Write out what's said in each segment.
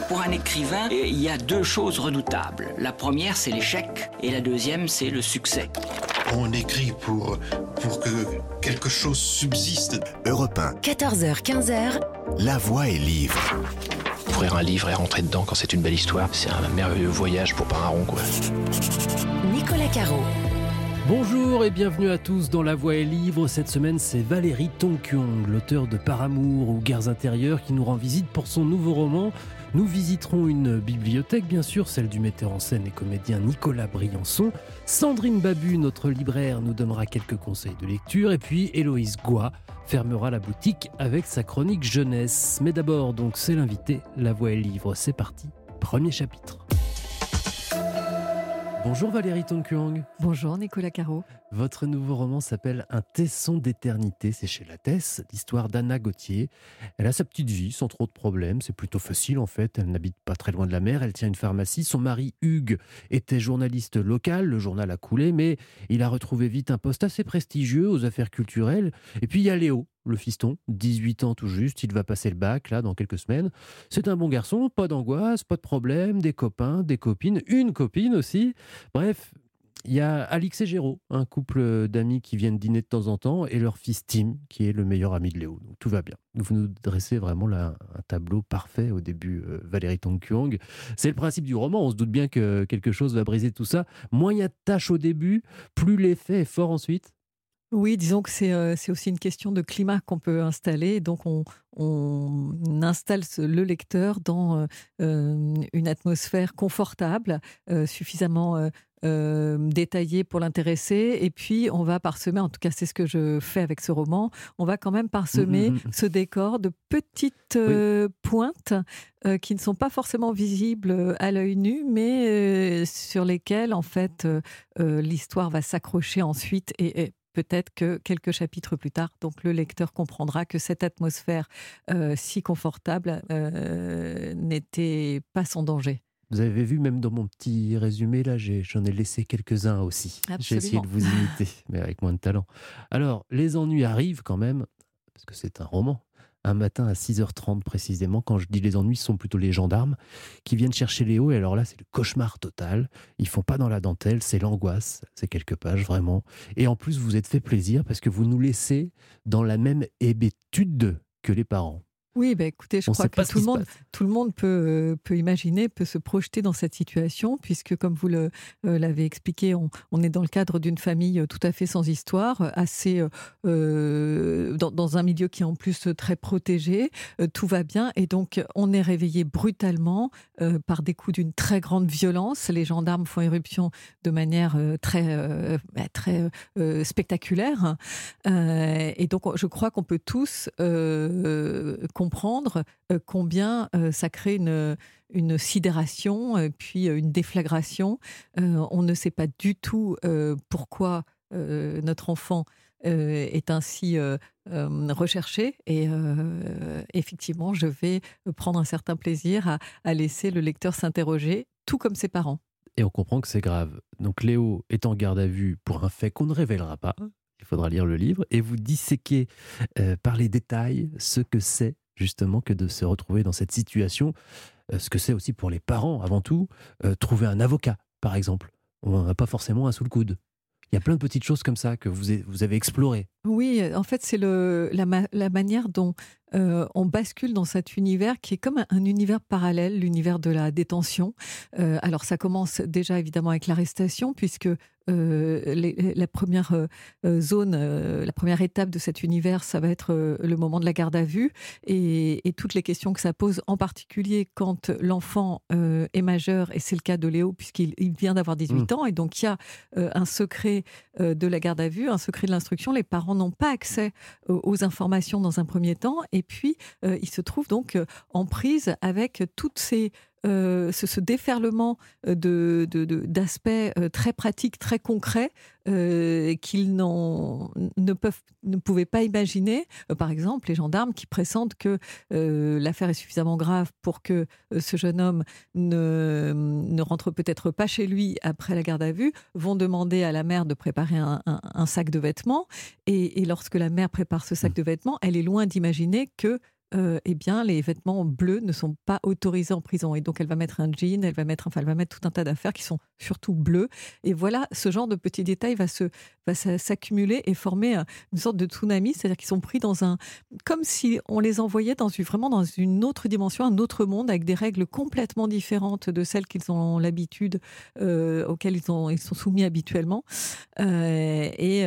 Pour un écrivain, il y a deux choses redoutables. La première, c'est l'échec, et la deuxième, c'est le succès. On écrit pour que quelque chose subsiste. Europe 1. 14h, 15h. La voix est livre. Ouvrir un livre et rentrer dedans quand c'est une belle histoire, c'est un merveilleux voyage pour pas un rond, quoi. Nicolas Caro. Bonjour et bienvenue à tous dans La Voix est livre. Cette semaine, c'est Valérie Tonkyong, l'auteur de Par amour ou Guerres intérieures, qui nous rend visite pour son nouveau roman. Nous visiterons une bibliothèque, bien sûr, celle du metteur en scène et comédien Nicolas Briançon. Sandrine Babu, notre libraire, nous donnera quelques conseils de lecture. Et puis Héloïse Goua fermera la boutique avec sa chronique jeunesse. Mais d'abord, donc, c'est l'invité. La Voix est livre, c'est parti. Premier chapitre. Bonjour Valérie Tonkyong. Bonjour Nicolas Caro. Votre nouveau roman s'appelle Un tesson d'éternité, c'est chez Lattès, l'histoire d'Anna Gauthier. Elle a sa petite vie sans trop de problèmes, c'est plutôt facile en fait, elle n'habite pas très loin de la mer, elle tient une pharmacie. Son mari Hugues était journaliste local, le journal a coulé, mais il a retrouvé vite un poste assez prestigieux aux affaires culturelles. Et puis il y a Léo, le fiston, 18 ans tout juste, il va passer le bac là dans quelques semaines. C'est un bon garçon, pas d'angoisse, pas de problème, des copains, des copines, une copine aussi. Bref, il y a Alix et Géraud, un couple d'amis qui viennent dîner de temps en temps, et leur fils Tim, qui est le meilleur ami de Léo. Donc tout va bien. Vous nous dressez vraiment là un tableau parfait au début, Valérie Tonkyong. C'est le principe du roman, on se doute bien que quelque chose va briser tout ça. Moins il y a de tâches au début, plus l'effet est fort ensuite. Oui, disons que c'est aussi une question de climat qu'on peut installer. Donc, on installe le lecteur dans une atmosphère confortable, suffisamment détaillée pour l'intéresser. Et puis, on va parsemer, en tout cas, c'est ce que je fais avec ce roman, on va quand même parsemer ce décor de petites pointes qui ne sont pas forcément visibles à l'œil nu, mais sur lesquelles, en fait, l'histoire va s'accrocher ensuite et peut-être que quelques chapitres plus tard, donc le lecteur comprendra que cette atmosphère si confortable n'était pas sans danger. Vous avez vu, même dans mon petit résumé, là, j'en ai laissé quelques-uns aussi. Absolument. J'ai essayé de vous imiter, mais avec moins de talent. Alors, les ennuis arrivent quand même, parce que c'est un roman. Un matin à 6h30 précisément, quand je dis les ennuis, ce sont plutôt les gendarmes qui viennent chercher Léo. Et alors là, c'est le cauchemar total. Ils font pas dans la dentelle, c'est l'angoisse. C'est quelques pages, vraiment. Et en plus, vous vous êtes fait plaisir parce que vous nous laissez dans la même hébétude que les parents. Oui, écoutez, je crois que tout le monde peut imaginer, peut se projeter dans cette situation, puisque comme vous l'avez expliqué, on est dans le cadre d'une famille tout à fait sans histoire, assez dans un milieu qui est en plus très protégé, tout va bien, et donc on est réveillé brutalement par des coups d'une très grande violence. Les gendarmes font éruption de manière très spectaculaire, et donc je crois qu'on peut tous comprendre combien ça crée une sidération, puis une déflagration. On ne sait pas du tout pourquoi notre enfant est ainsi recherché, et effectivement, je vais prendre un certain plaisir à laisser le lecteur s'interroger, tout comme ses parents. Et on comprend que c'est grave. Donc Léo est en garde à vue pour un fait qu'on ne révélera pas. Il faudra lire le livre, et vous disséquez par les détails ce que c'est justement que de se retrouver dans cette situation, ce que c'est aussi pour les parents avant tout, trouver un avocat par exemple. On n'en a pas forcément un sous le coude. Il y a plein de petites choses comme ça que vous avez explorées. Oui, en fait, c'est la manière dont on bascule dans cet univers qui est comme un univers parallèle, l'univers de la détention. Alors, ça commence déjà évidemment avec l'arrestation, puisque la première zone, la première étape de cet univers, ça va être le moment de la garde à vue, et toutes les questions que ça pose, en particulier quand l'enfant est majeur, et c'est le cas de Léo, puisqu'il vient d'avoir 18 ans, et donc il y a un secret de la garde à vue, un secret de l'instruction. Les parents n'ont pas accès aux informations dans un premier temps, et puis ils se trouvent donc en prise avec toutes ces ce déferlement d'aspects très pratiques, très concrets, qu'ils ne pouvaient pas imaginer. Par exemple, les gendarmes qui pressentent que l'affaire est suffisamment grave pour que ce jeune homme ne rentre peut-être pas chez lui après la garde à vue, vont demander à la mère de préparer un sac de vêtements. Et lorsque la mère prépare ce sac de vêtements, elle est loin d'imaginer que eh bien, les vêtements bleus ne sont pas autorisés en prison. Et donc, elle va mettre un jean, elle va mettre tout un tas d'affaires qui sont surtout bleues. Et voilà, ce genre de petits détails va s'accumuler et former une sorte de tsunami, c'est-à-dire qu'ils sont pris comme si on les envoyait vraiment dans une autre dimension, un autre monde, avec des règles complètement différentes de celles qu'ils ont l'habitude, auxquelles ils sont soumis habituellement. Et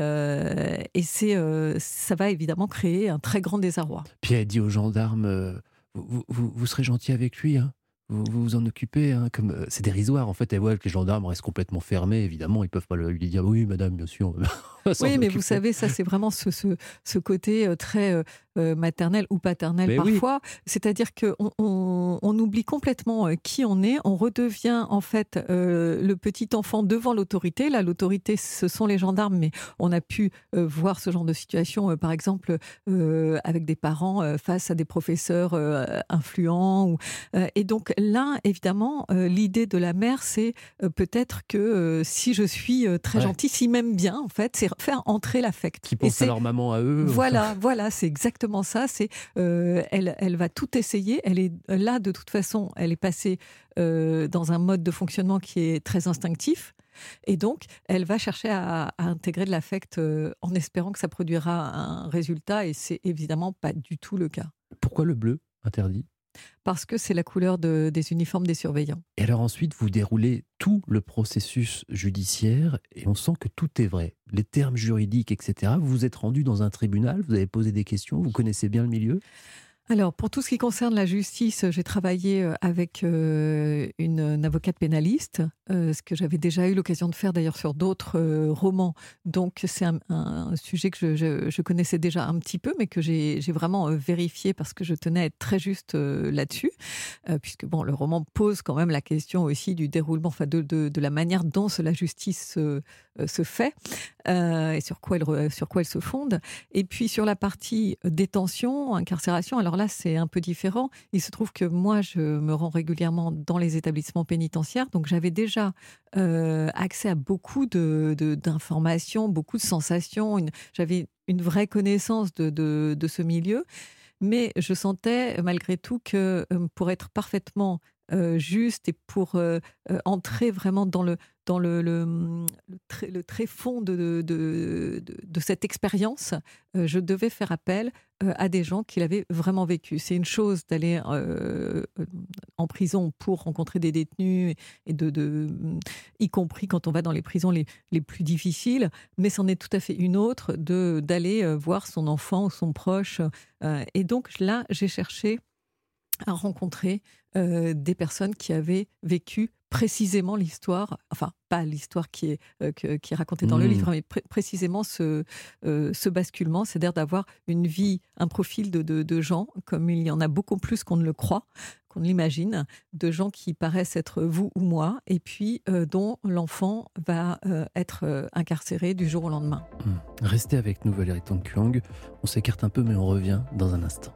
ça va évidemment créer un très grand désarroi. Puis elle dit aux gendarmes, vous serez gentil avec lui, hein, vous en occupez, hein, comme c'est dérisoire en fait. Elle voit que les gendarmes restent complètement fermés, évidemment, ils peuvent pas lui dire oui madame, bien sûr. Oui, mais vous savez, ça c'est vraiment ce côté très maternel ou paternel mais parfois. Oui. C'est-à-dire qu'on oublie complètement qui on est, on redevient en fait le petit enfant devant l'autorité. Là, l'autorité, ce sont les gendarmes, mais on a pu voir ce genre de situation, par exemple, avec des parents face à des professeurs influents. Et donc là, évidemment, l'idée de la mère, c'est peut-être que si je suis très gentille, s'ils m'aiment bien, en fait, c'est faire entrer l'affect. Qui pensent à leur maman, à eux. Voilà, c'est exactement ça. C'est, elle va tout essayer. Elle est là, de toute façon, elle est passée dans un mode de fonctionnement qui est très instinctif. Et donc, elle va chercher à intégrer de l'affect en espérant que ça produira un résultat. Et c'est évidemment pas du tout le cas. Pourquoi le bleu interdit ? Parce que c'est la couleur des uniformes des surveillants. Et alors ensuite, vous déroulez tout le processus judiciaire et on sent que tout est vrai. Les termes juridiques, etc. Vous vous êtes rendu dans un tribunal, vous avez posé des questions, vous connaissez bien le milieu ? Alors, pour tout ce qui concerne la justice, j'ai travaillé avec une avocate pénaliste, ce que j'avais déjà eu l'occasion de faire d'ailleurs sur d'autres romans. Donc, c'est un sujet que je connaissais déjà un petit peu, mais que j'ai vraiment vérifié parce que je tenais à être très juste là-dessus. Puisque, bon, le roman pose quand même la question aussi du déroulement, enfin de la manière dont la justice se fait et sur quoi elle se fonde. Et puis, sur la partie détention, incarcération, alors là, c'est un peu différent. Il se trouve que moi, je me rends régulièrement dans les établissements pénitentiaires, donc j'avais déjà accès à beaucoup d'informations, beaucoup de sensations. J'avais une vraie connaissance de ce milieu, mais je sentais malgré tout que pour être parfaitement juste et pour entrer vraiment dans le tréfonds de cette expérience, je devais faire appel à des gens qui l'avaient vraiment vécu. C'est une chose d'aller en prison pour rencontrer des détenus, et y compris quand on va dans les prisons les plus difficiles, mais c'en est tout à fait une autre d'aller voir son enfant ou son proche. Et donc là, j'ai cherché à rencontrer des personnes qui avaient vécu précisément l'histoire, enfin pas l'histoire qui est racontée dans le livre, mais précisément ce basculement, c'est-à-dire d'avoir une vie, un profil de gens, comme il y en a beaucoup plus qu'on ne le croit, qu'on ne l'imagine, de gens qui paraissent être vous ou moi, et puis dont l'enfant va être incarcéré du jour au lendemain. Restez avec nous, Valérie Tonkuang. On s'écarte un peu, mais on revient dans un instant.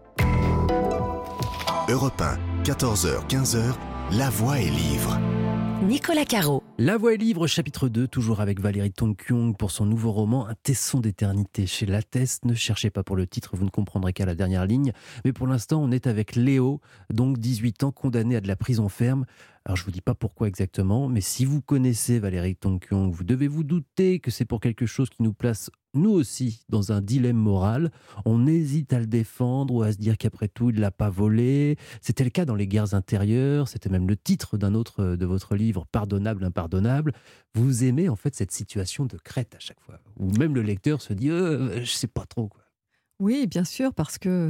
Europe 1, 14h, 15h, La Voix est livre. Nicolas Caro. La Voix est livre, chapitre 2, toujours avec Valérie Tonkuang pour son nouveau roman, Un tesson d'éternité chez Lattès. Ne cherchez pas pour le titre, vous ne comprendrez qu'à la dernière ligne. Mais pour l'instant, on est avec Léo, donc 18 ans, condamné à de la prison ferme. Alors je ne vous dis pas pourquoi exactement, mais si vous connaissez Valérie Tonkuang, vous devez vous douter que c'est pour quelque chose qui nous place, nous aussi, dans un dilemme moral. On hésite à le défendre ou à se dire qu'après tout, il ne l'a pas volé. C'était le cas dans Les Guerres intérieures, c'était même le titre d'un autre de votre livre, Pardonnable, impardonnable. Vous aimez en fait cette situation de crête à chaque fois, où même le lecteur se dit je ne sais pas trop, quoi. Oui, bien sûr, parce que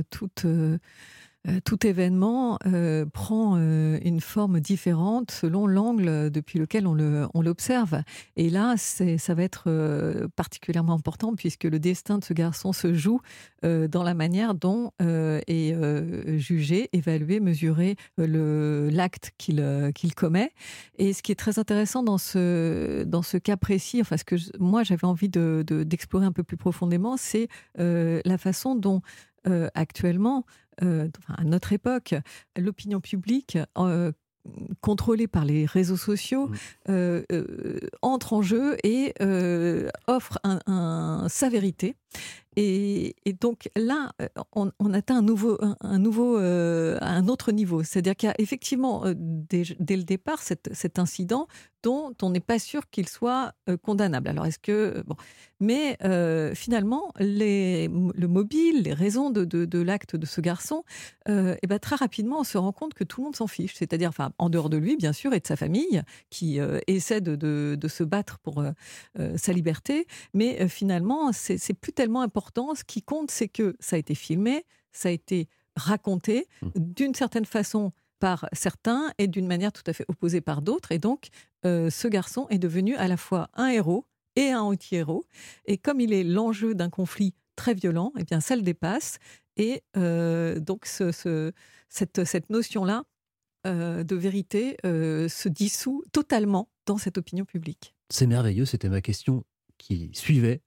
tout événement prend une forme différente selon l'angle depuis lequel on l'observe. Et là, ça va être particulièrement important puisque le destin de ce garçon se joue dans la manière dont est jugé, évalué, mesuré l'acte qu'il commet. Et ce qui est très intéressant dans ce cas précis, enfin ce que moi j'avais envie d'explorer un peu plus profondément, c'est la façon dont actuellement, à notre époque, l'opinion publique contrôlée par les réseaux sociaux entre en jeu et offre sa vérité. Et donc là, on atteint un autre niveau. C'est-à-dire qu'il y a effectivement, dès le départ, cet incident dont on n'est pas sûr qu'il soit condamnable. Alors, est-ce que... Bon. Mais finalement, le mobile, les raisons de l'acte de ce garçon, très rapidement, on se rend compte que tout le monde s'en fiche. C'est-à-dire, en dehors de lui, bien sûr, et de sa famille, qui essaie de se battre pour sa liberté. Mais finalement, c'est plus tellement important. Ce qui compte, c'est que ça a été filmé, ça a été raconté d'une certaine façon par certains et d'une manière tout à fait opposée par d'autres. Et donc, ce garçon est devenu à la fois un héros et un anti-héros. Et comme il est l'enjeu d'un conflit très violent, eh bien, ça le dépasse. Et donc, cette notion-là de vérité se dissout totalement dans cette opinion publique. C'est merveilleux, c'était ma question qui suivait.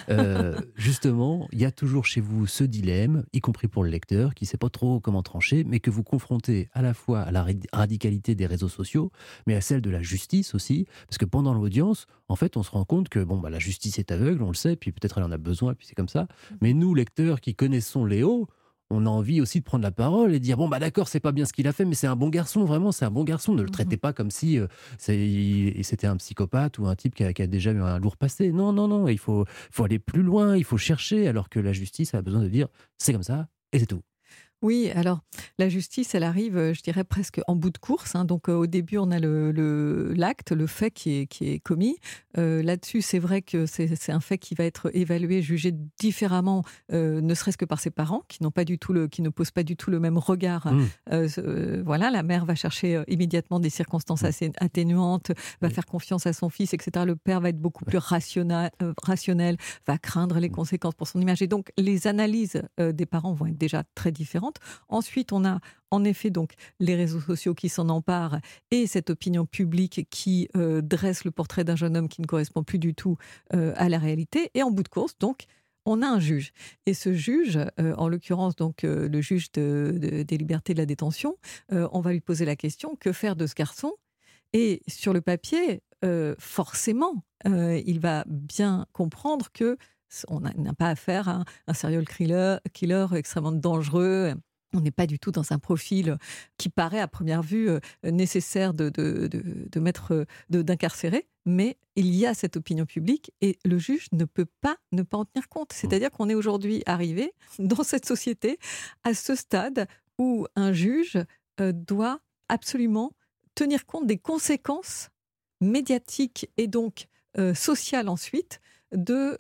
Justement, il y a toujours chez vous ce dilemme, y compris pour le lecteur, qui ne sait pas trop comment trancher, mais que vous confrontez à la fois à la radicalité des réseaux sociaux, mais à celle de la justice aussi, parce que pendant l'audience, en fait, on se rend compte que la justice est aveugle, on le sait, puis peut-être elle en a besoin, puis c'est comme ça. Mais nous, lecteurs qui connaissons Léo, on a envie aussi de prendre la parole et de dire d'accord, c'est pas bien ce qu'il a fait, mais c'est un bon garçon, vraiment, c'est un bon garçon. Ne le traitez pas comme si c'était un psychopathe ou un type qui a déjà eu un lourd passé. Non, il faut aller plus loin, il faut chercher, alors que la justice a besoin de dire c'est comme ça et c'est tout. Oui, alors la justice, elle arrive, je dirais, presque en bout de course. Donc au début, on a l'acte, le fait qui est commis. Là-dessus, c'est vrai que c'est un fait qui va être évalué, jugé différemment, ne serait-ce que par ses parents, qui ne posent pas du tout le même regard. Voilà, la mère va chercher immédiatement des circonstances assez atténuantes, va faire confiance à son fils, etc. Le père va être beaucoup plus rationnel, va craindre les conséquences pour son image. Et donc, les analyses des parents vont être déjà très différentes. Ensuite, on a en effet donc les réseaux sociaux qui s'en emparent et cette opinion publique qui dresse le portrait d'un jeune homme qui ne correspond plus du tout à la réalité. Et en bout de course, donc, on a un juge. Et ce juge, en l'occurrence donc le juge des libertés de la détention, on va lui poser la question, que faire de ce garçon ? Et sur le papier, forcément, il va bien comprendre que on n'a pas affaire à un serial killer extrêmement dangereux. On n'est pas du tout dans un profil qui paraît à première vue nécessaire d'incarcérer, mais il y a cette opinion publique et le juge ne peut pas ne pas en tenir compte. C'est-à-dire qu'on est aujourd'hui arrivé dans cette société à ce stade où un juge doit absolument tenir compte des conséquences médiatiques et donc sociales ensuite de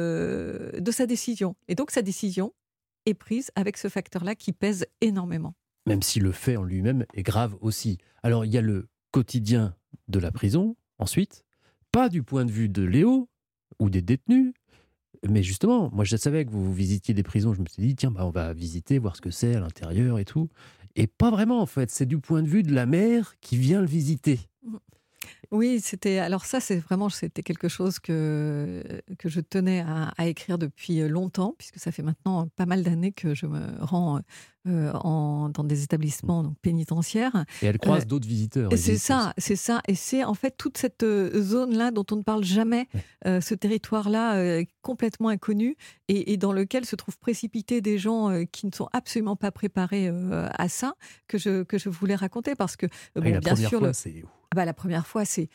sa décision. Et donc sa décision est prise avec ce facteur-là qui pèse énormément. Même si le fait en lui-même est grave aussi. Alors il y a le quotidien de la prison, ensuite, pas du point de vue de Léo ou des détenus, mais justement, moi je savais que vous visitiez des prisons, je me suis dit, tiens, on va visiter, voir ce que c'est à l'intérieur et tout. Et pas vraiment en fait, c'est du point de vue de la mère qui vient le visiter. Oui, c'était quelque chose que je tenais à écrire depuis longtemps, puisque ça fait maintenant pas mal d'années que je me rends dans des établissements donc pénitentiaires. Et elle croise d'autres visiteurs. C'est ça. Et c'est en fait toute cette zone-là dont on ne parle jamais, ce territoire-là complètement inconnu et dans lequel se trouvent précipités des gens qui ne sont absolument pas préparés à ça, que je voulais raconter parce que bien sûr, c'est... la première fois, c'est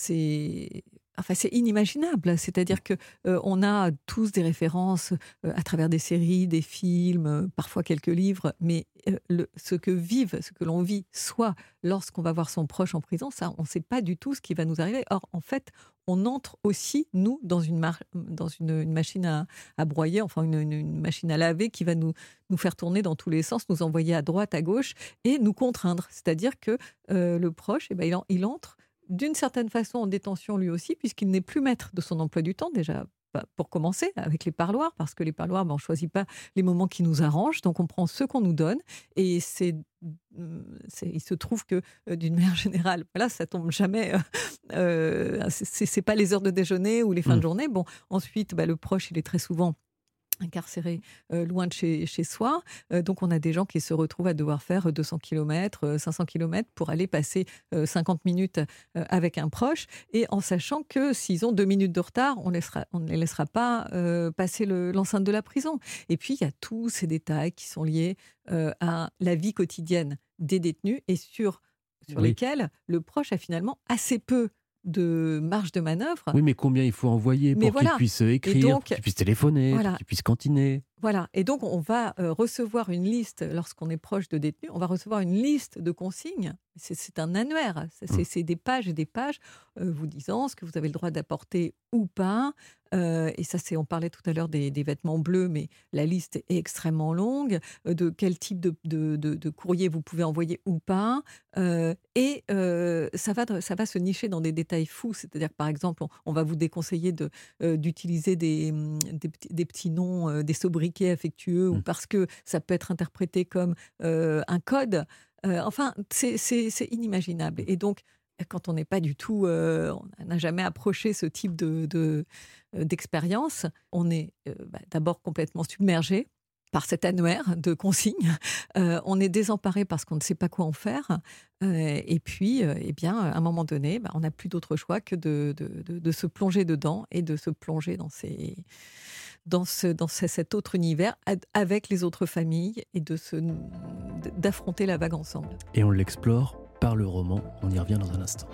inimaginable. C'est-à-dire que on a tous des références à travers des séries, des films, parfois quelques livres, mais ce que l'on vit, soit lorsqu'on va voir son proche en prison, ça, on ne sait pas du tout ce qui va nous arriver. Or, en fait, on entre aussi, nous, dans une machine à broyer, enfin une machine à laver qui va nous faire tourner dans tous les sens, nous envoyer à droite, à gauche et nous contraindre. C'est-à-dire que le proche, il entre d'une certaine façon en détention lui aussi, puisqu'il n'est plus maître de son emploi du temps, déjà pour commencer, avec les parloirs, parce que les parloirs, on ne choisit pas les moments qui nous arrangent, donc on prend ce qu'on nous donne, et il se trouve que, d'une manière générale, ça tombe jamais, c'est pas les heures de déjeuner ou les fins de journée. Bon, ensuite, le proche, il est très souvent incarcérés loin de chez soi. Donc, on a des gens qui se retrouvent à devoir faire 200 km, 500 km pour aller passer 50 minutes avec un proche, et en sachant que s'ils ont 2 minutes de retard, on ne les laissera pas passer l'enceinte de la prison. Et puis, il y a tous ces détails qui sont liés à la vie quotidienne des détenus et sur lesquels le proche a finalement assez peu de marge de manœuvre. Oui, mais combien il faut envoyer pour qu'il puisse écrire, pour qu'il puisse téléphoner, pour qu'il puisse cantiner. Voilà, et donc on va recevoir une liste, lorsqu'on est proche de détenus, on va recevoir une liste de consignes. C'est un annuaire, c'est des pages et des pages vous disant ce que vous avez le droit d'apporter ou pas. Et ça, on parlait tout à l'heure des vêtements bleus, mais la liste est extrêmement longue, de quel type de courrier vous pouvez envoyer ou pas. Et ça va se nicher dans des détails fous, c'est-à-dire que par exemple, on va vous déconseiller d'utiliser des petits noms, des sobriquets affectueux, ou parce que ça peut être interprété comme un code. Enfin, c'est inimaginable. Et donc, quand on n'est pas du tout, on n'a jamais approché ce type d'expérience, on est d'abord complètement submergé par cet annuaire de consignes. On est désemparé parce qu'on ne sait pas quoi en faire. Et puis, eh bien, à un moment donné, on n'a plus d'autre choix que de se plonger dedans et de se plonger dans cet autre univers avec les autres familles et d'affronter la vague ensemble. Et on l'explore par le roman. On y revient dans un instant.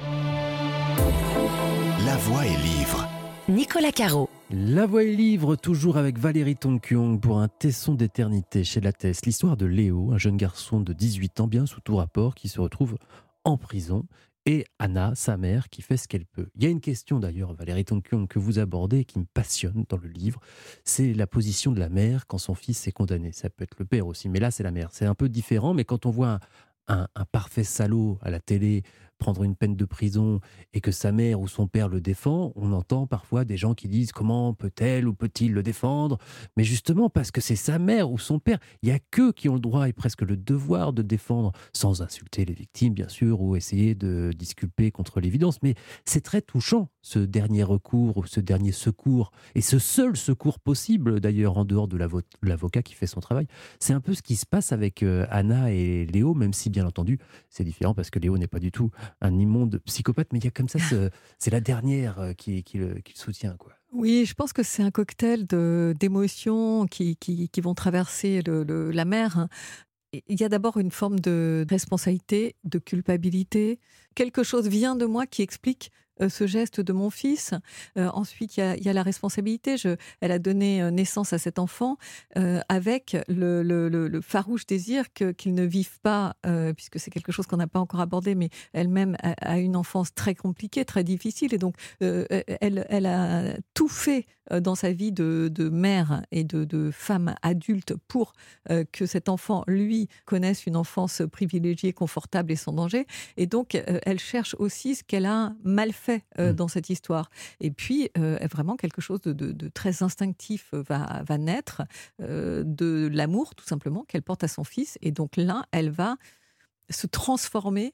La Voix est livre. Nicolas Caro. La Voix est livre, toujours avec Valérie Tonkyong pour un tesson d'éternité chez Lattès. L'histoire de Léo, un jeune garçon de 18 ans, bien sous tout rapport, qui se retrouve en prison. Et Anna, sa mère, qui fait ce qu'elle peut. Il y a une question d'ailleurs, Valérie Tonkyong, que vous abordez et qui me passionne dans le livre. C'est la position de la mère quand son fils est condamné. Ça peut être le père aussi, mais là c'est la mère. C'est un peu différent, mais quand on voit un parfait salaud à la télé prendre une peine de prison et que sa mère ou son père le défend, on entend parfois des gens qui disent comment peut-elle ou peut-il le défendre, mais justement parce que c'est sa mère ou son père, il n'y a qu'eux qui ont le droit et presque le devoir de défendre, sans insulter les victimes bien sûr ou essayer de disculper contre l'évidence, mais c'est très touchant ce dernier recours ou ce dernier secours, et ce seul secours possible d'ailleurs en dehors de l'avocat qui fait son travail. C'est un peu ce qui se passe avec Anna et Léo, même si bien entendu c'est différent parce que Léo n'est pas du tout un immonde psychopathe, mais il y a comme ça, c'est la dernière qui le soutient, quoi. Oui, je pense que c'est un cocktail d'émotions qui vont traverser la mer. Il y a d'abord une forme de responsabilité, de culpabilité. Quelque chose vient de moi qui explique ce geste de mon fils. Ensuite, il y a la responsabilité. Elle a donné naissance à cet enfant avec le farouche désir qu'il ne vive pas, puisque c'est quelque chose qu'on n'a pas encore abordé, mais elle-même a une enfance très compliquée, très difficile. Et donc, elle a tout fait dans sa vie de mère et de femme adulte pour que cet enfant, lui, connaisse une enfance privilégiée, confortable et sans danger. Et donc, elle cherche aussi ce qu'elle a mal fait dans cette histoire. Et puis, vraiment, quelque chose de très instinctif va naître, de l'amour, tout simplement, qu'elle porte à son fils. Et donc là, elle va se transformer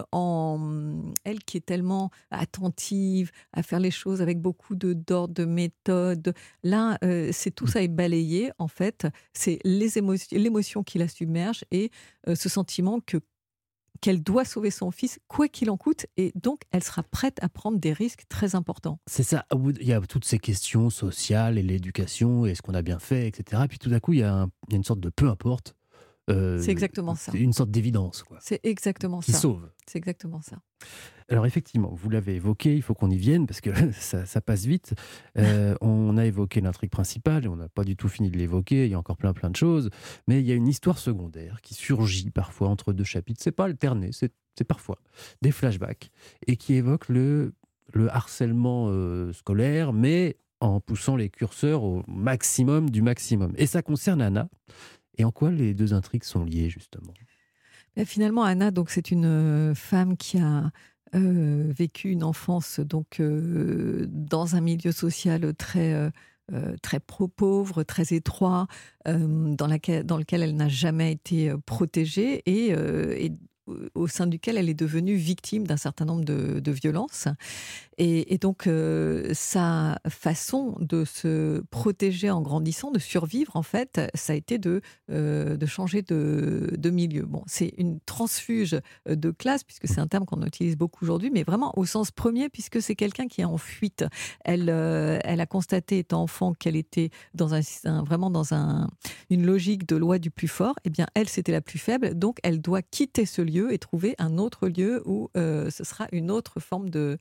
en elle qui est tellement attentive à faire les choses avec beaucoup d'ordre, de méthode. Là, c'est tout ça est balayé, en fait. C'est l'émotion qui la submerge et ce sentiment qu'elle doit sauver son fils, quoi qu'il en coûte, et donc elle sera prête à prendre des risques très importants. C'est ça, il y a toutes ces questions sociales et l'éducation, et ce qu'on a bien fait, etc. Et puis tout à coup, il y a une sorte de peu importe. C'est exactement ça. Une sorte d'évidence, quoi. C'est exactement ça. Qui sauve. C'est exactement ça. Alors effectivement, vous l'avez évoqué, il faut qu'on y vienne parce que ça passe vite. On a évoqué l'intrigue principale et on n'a pas du tout fini de l'évoquer, il y a encore plein de choses. Mais il y a une histoire secondaire qui surgit parfois entre deux chapitres. C'est pas alterné, c'est parfois des flashbacks et qui évoque le harcèlement scolaire, mais en poussant les curseurs au maximum du maximum. Et ça concerne Anna. Et en quoi les deux intrigues sont liées, justement ? Et finalement, Anna, donc, c'est une femme qui a vécu une enfance donc, dans un milieu social très pauvre, très étroit, dans lequel elle n'a jamais été protégée et au sein duquel elle est devenue victime d'un certain nombre de violences. Et donc, sa façon de se protéger en grandissant, de survivre, en fait, ça a été de changer de milieu. Bon, c'est une transfuge de classe, puisque c'est un terme qu'on utilise beaucoup aujourd'hui, mais vraiment au sens premier, puisque c'est quelqu'un qui est en fuite. Elle a constaté, étant enfant, qu'elle était vraiment dans une logique de loi du plus fort. Eh bien, elle, c'était la plus faible, donc elle doit quitter ce lieu et trouver un autre lieu où ce sera une autre forme de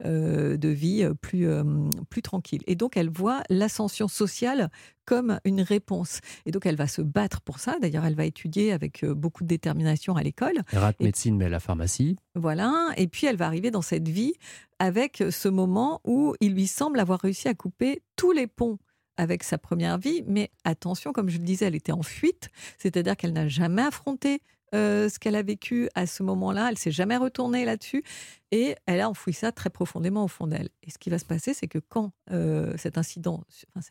vie plus tranquille. Et donc, elle voit l'ascension sociale comme une réponse. Et donc, elle va se battre pour ça. D'ailleurs, elle va étudier avec beaucoup de détermination à l'école. Elle rate médecine, mais à la pharmacie. Voilà. Et puis, elle va arriver dans cette vie avec ce moment où il lui semble avoir réussi à couper tous les ponts avec sa première vie. Mais attention, comme je le disais, elle était en fuite. C'est-à-dire qu'elle n'a jamais affronté ce qu'elle a vécu à ce moment-là. Elle ne s'est jamais retournée là-dessus. Et elle a enfoui ça très profondément au fond d'elle. Et ce qui va se passer, c'est que quand cet accident,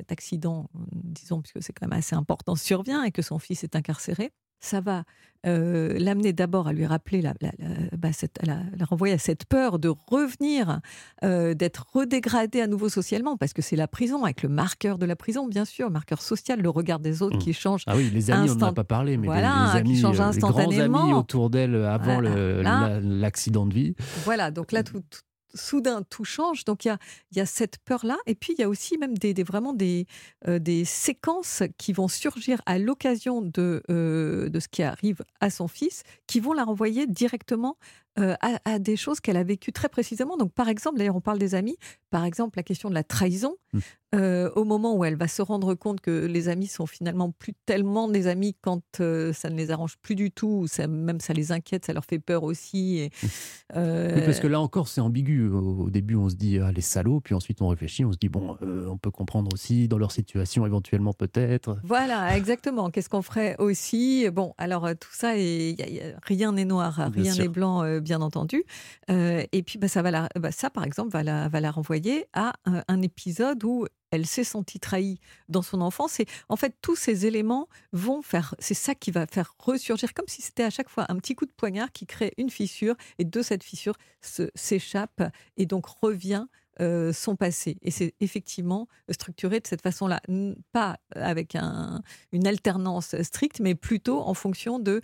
disons, puisque c'est quand même assez important, survient et que son fils est incarcéré, ça va l'amener d'abord à lui rappeler, la renvoyer à cette peur de revenir, d'être redégradé à nouveau socialement, parce que c'est la prison, avec le marqueur de la prison, bien sûr, marqueur social, le regard des autres qui change. Ah oui, les amis, on n'en a pas parlé, mais voilà, les amis, qui changent instantanément. Les grands amis autour d'elle avant l'accident de vie. Voilà, donc là, soudain, tout change. Donc, il y a cette peur-là. Et puis, il y a aussi même vraiment des séquences qui vont surgir à l'occasion de ce qui arrive à son fils, qui vont la renvoyer directement à des choses qu'elle a vécues très précisément. Donc, par exemple, d'ailleurs, on parle des amis. Par exemple, la question de la trahison. Au moment où elle va se rendre compte que les amis sont finalement plus tellement des amis quand ça ne les arrange plus du tout, ça les inquiète, ça leur fait peur aussi. Oui, parce que là encore, c'est ambigu. Au début, on se dit les salauds, puis ensuite on réfléchit, on se dit on peut comprendre aussi dans leur situation éventuellement peut-être. Voilà, exactement. Qu'est-ce qu'on ferait aussi ? Bon, alors tout ça, rien n'est noir, rien n'est blanc, bien entendu. Et puis ça, par exemple, va la renvoyer à un épisode où elle s'est sentie trahie dans son enfance. Et en fait, tous ces éléments c'est ça qui va faire ressurgir, comme si c'était à chaque fois un petit coup de poignard qui crée une fissure, et de cette fissure s'échappe et donc revient son passé. Et c'est effectivement structuré de cette façon-là, pas avec une alternance stricte, mais plutôt en fonction de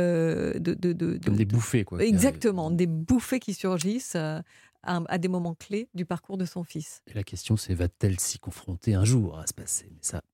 comme des bouffées, quoi. Exactement, des bouffées qui surgissent à des moments clés du parcours de son fils. Et la question, c'est va-t-elle s'y confronter un jour à ce passé ? Mais ça,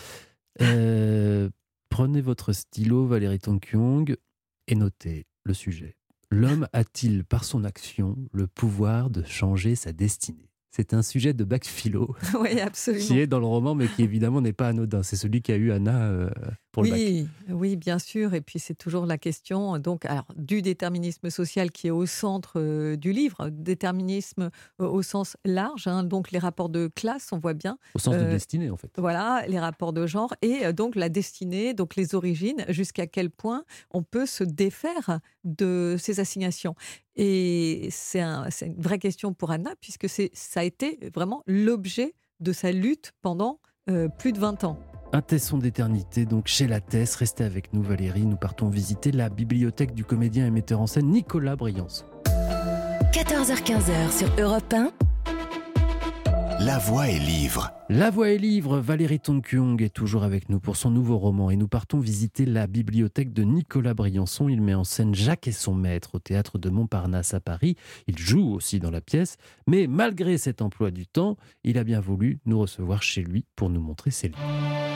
prenez votre stylo, Valérie Tonkyong, et notez le sujet. L'homme a-t-il, par son action, le pouvoir de changer sa destinée ? C'est un sujet de bac philo. Oui, absolument. Qui est dans le roman, mais qui évidemment n'est pas anodin. C'est celui qu'a eu Anna pour le bac. Oui, bien sûr. Et puis c'est toujours la question du déterminisme social qui est au centre du livre. Déterminisme au sens large, donc les rapports de classe, on voit bien. Au sens de destinée, en fait. Voilà, les rapports de genre et donc la destinée, donc les origines, jusqu'à quel point on peut se défaire de ces assignations. Et c'est une vraie question pour Anna, puisque ça a été vraiment l'objet de sa lutte pendant plus de 20 ans. Un tesson d'éternité, donc chez Lattès. Restez avec nous, Valérie. Nous partons visiter la bibliothèque du comédien et metteur en scène Nicolas Briançon. 14h-15h sur Europe 1. La voix est livre. La voix est livre. Valérie Tonkyong est toujours avec nous pour son nouveau roman et nous partons visiter la bibliothèque de Nicolas Briançon. Il met en scène Jacques et son maître au théâtre de Montparnasse à Paris. Il joue aussi dans la pièce, mais malgré cet emploi du temps, il a bien voulu nous recevoir chez lui pour nous montrer ses livres.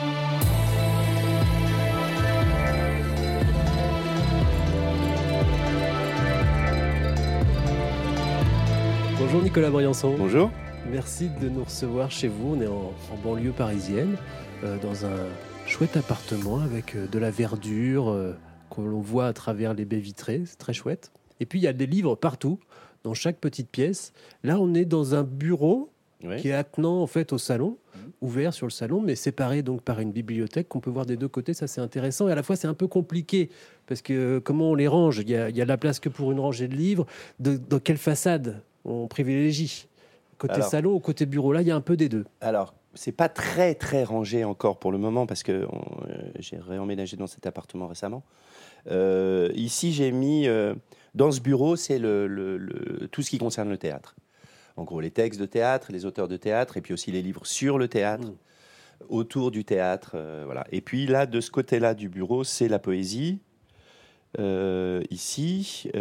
Bonjour Nicolas Briançon. Bonjour. Merci de nous recevoir chez vous. On est en banlieue parisienne, dans un chouette appartement avec de la verdure que l'on voit à travers les baies vitrées. C'est très chouette. Et puis il y a des livres partout, dans chaque petite pièce. Là, on est dans un bureau qui est attenant en fait au salon, ouvert sur le salon, mais séparé donc par une bibliothèque qu'on peut voir des deux côtés. Ça, c'est intéressant. Et à la fois, c'est un peu compliqué parce que comment on les range ? Il y a la place que pour une rangée de livres. Dans quelle façade on privilégie ? Côté salon ou côté bureau, là, il y a un peu des deux. Alors, c'est pas très, très rangé encore pour le moment parce que j'ai réemménagé dans cet appartement récemment. Ici, j'ai mis... dans ce bureau, c'est tout ce qui concerne le théâtre. En gros, les textes de théâtre, les auteurs de théâtre, et puis aussi les livres sur le théâtre, autour du théâtre. Voilà. Et puis là, de ce côté-là du bureau, c'est la poésie. Ici,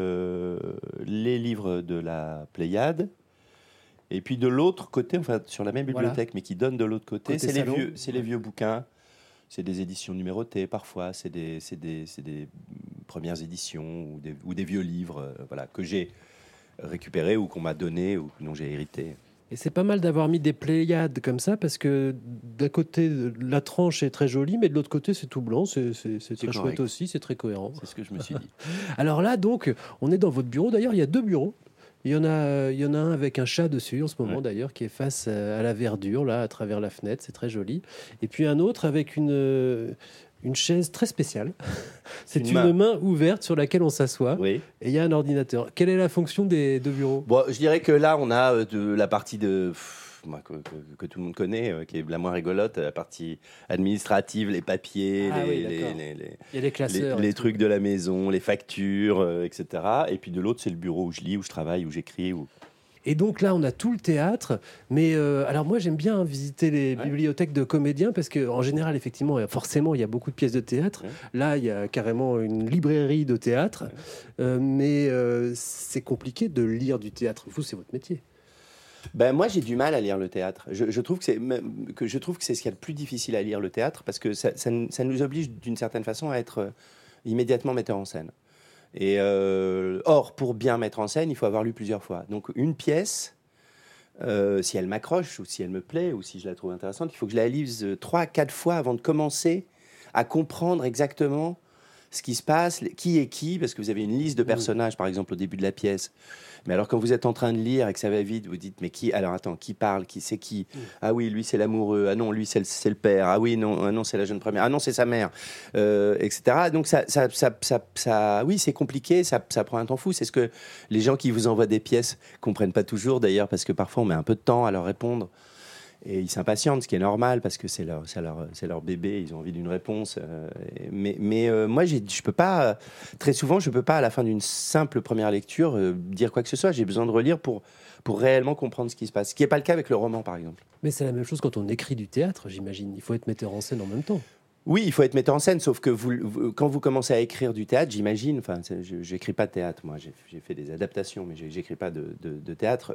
les livres de la Pléiade. Et puis de l'autre côté, enfin sur la même bibliothèque, mais qui donne de l'autre côté, c'est les vieux bouquins. C'est des éditions numérotées parfois, c'est des premières éditions ou des vieux livres voilà, que j'ai récupérés ou qu'on m'a donnés ou dont j'ai hérité. Et c'est pas mal d'avoir mis des Pléiades comme ça, parce que d'un côté, la tranche est très jolie, mais de l'autre côté, c'est tout blanc, c'est très chouette aussi, c'est très cohérent. C'est ce que je me suis dit. Alors là, donc, on est dans votre bureau. D'ailleurs, il y a 2 bureaux. Il y en a un avec un chat dessus en ce moment, d'ailleurs, qui est face à la verdure, là, à travers la fenêtre. C'est très joli. Et puis un autre avec une chaise très spéciale. C'est une main ouverte sur laquelle on s'assoit. Oui. Et il y a un ordinateur. Quelle est la fonction des 2 bureaux ? Bon, je dirais que là, on a la partie que tout le monde connaît, qui est la moins rigolote, la partie administrative, les papiers, il y a les classeurs, les trucs de la maison, les factures, etc. Et puis de l'autre, c'est le bureau où je lis, où je travaille, où j'écris. Et donc là, on a tout le théâtre. Mais alors moi, j'aime bien visiter les bibliothèques de comédiens parce qu'en général, effectivement, forcément, il y a beaucoup de pièces de théâtre. Là, il y a carrément une librairie de théâtre. Mais c'est compliqué de lire du théâtre. Vous, c'est votre métier. Ben, moi, j'ai du mal à lire le théâtre. Je trouve que c'est ce qu'il y a de plus difficile à lire, le théâtre, parce que ça nous oblige d'une certaine façon à être immédiatement metteur en scène. Et or, pour bien mettre en scène, il faut avoir lu plusieurs fois. Donc, une pièce, si elle m'accroche, ou si elle me plaît, ou si je la trouve intéressante, il faut que je la lise 3 à 4 fois avant de commencer à comprendre exactement ce qui se passe, qui est qui, parce que vous avez une liste de personnages, par exemple, au début de la pièce. Mais alors, quand vous êtes en train de lire et que ça va vite, vous dites, mais qui ? Alors, attends, qui parle ? C'est qui ? Ah oui, lui, c'est l'amoureux. Ah non, lui, c'est le père. Ah oui, non, c'est la jeune première. Ah non, c'est sa mère. Etc. Donc, oui, c'est compliqué, ça prend un temps fou. C'est ce que les gens qui vous envoient des pièces comprennent pas toujours, d'ailleurs, parce que parfois, on met un peu de temps à leur répondre. Et ils s'impatientent, ce qui est normal, parce que c'est leur bébé, ils ont envie d'une réponse. Mais moi, je peux pas, très souvent, je peux pas, à la fin d'une simple première lecture, dire quoi que ce soit. J'ai besoin de relire pour réellement comprendre ce qui se passe. Ce qui n'est pas le cas avec le roman, par exemple. Mais c'est la même chose quand on écrit du théâtre, j'imagine. Il faut être metteur en scène en même temps. Oui, il faut être metteur en scène, sauf que quand vous commencez à écrire du théâtre, j'imagine, enfin, je n'écris pas de théâtre, moi, j'ai fait des adaptations, mais j'écris pas de théâtre.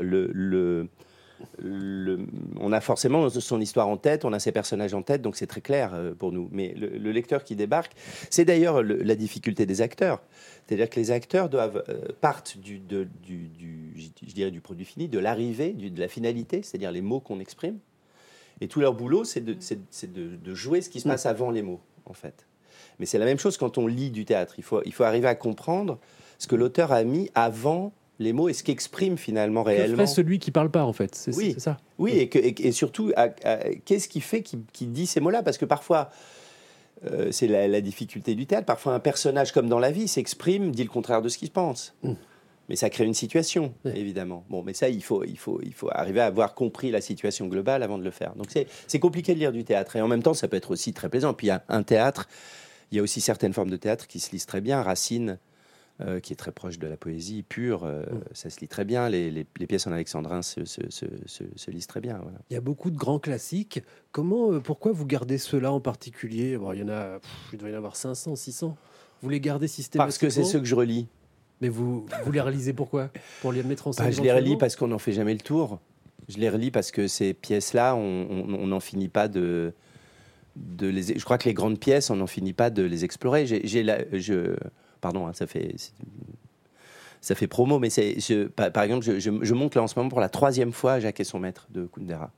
On a forcément son histoire en tête, on a ses personnages en tête, donc c'est très clair pour nous. Mais le lecteur qui débarque, c'est d'ailleurs la difficulté des acteurs. C'est-à-dire que les acteurs partent je dirais du produit fini, de l'arrivée, de la finalité, c'est-à-dire les mots qu'on exprime. Et tout leur boulot, c'est de jouer ce qui se passe avant les mots, en fait. Mais c'est la même chose quand on lit du théâtre. Il faut arriver à comprendre ce que l'auteur a mis avant les mots et ce qu'exprime finalement réellement. Que fait celui qui parle pas, en fait, c'est ça. Oui, et surtout, qu'est-ce qui fait qu'il dit ces mots-là ? Parce que parfois, c'est la difficulté du théâtre. Parfois, un personnage, comme dans la vie, s'exprime, dit le contraire de ce qu'il pense. Mais ça crée une situation, évidemment. Bon, mais ça, il faut arriver à avoir compris la situation globale avant de le faire. Donc, c'est compliqué de lire du théâtre. Et en même temps, ça peut être aussi très plaisant. Puis, il y a un théâtre, il y a aussi certaines formes de théâtre qui se lisent très bien. Racine, qui est très proche de la poésie pure, ça se lit très bien. Les pièces en alexandrin se lisent très bien. Voilà. Il y a beaucoup de grands classiques. Pourquoi vous gardez ceux-là en particulier ? Bon, il doit y en avoir 500, 600. Vous les gardez systématiquement ? Parce que c'est ceux que je relis. Mais vous les relisez pourquoi ? Pour les mettre en scène ? Je les relis parce qu'on n'en fait jamais le tour. Je les relis parce que ces pièces-là, on n'en finit pas de les... Je crois que les grandes pièces, on n'en finit pas de les explorer. Pardon, ça fait promo, mais par exemple, je monte là en ce moment pour la 3e fois Jacques et son maître de Kundera.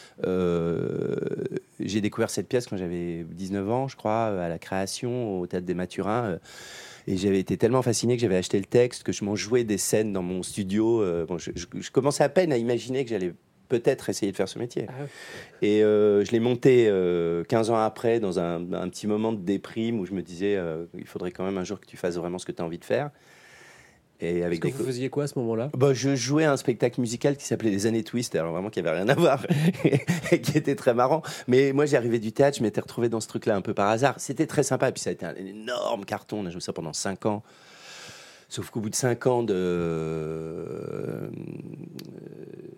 J'ai découvert cette pièce quand j'avais 19 ans, je crois, à la création, au Théâtre des Mathurins. Et j'avais été tellement fasciné que j'avais acheté le texte, que je m'en jouais des scènes dans mon studio. Je commençais à peine à imaginer que j'allais peut-être essayer de faire ce métier. Et je l'ai monté 15 ans après, dans un petit moment de déprime où je me disais il faudrait quand même un jour que tu fasses vraiment ce que tu as envie de faire. Et avec vous faisiez quoi à ce moment-là ? Je jouais à un spectacle musical qui s'appelait Les Années Twist, alors vraiment qui n'avait rien à voir, et qui était très marrant. Mais moi, j'arrivais du théâtre, je m'étais retrouvé dans ce truc-là un peu par hasard. C'était très sympa, et puis ça a été un énorme carton. On a joué ça pendant 5 ans. Sauf qu'au bout de 5 ans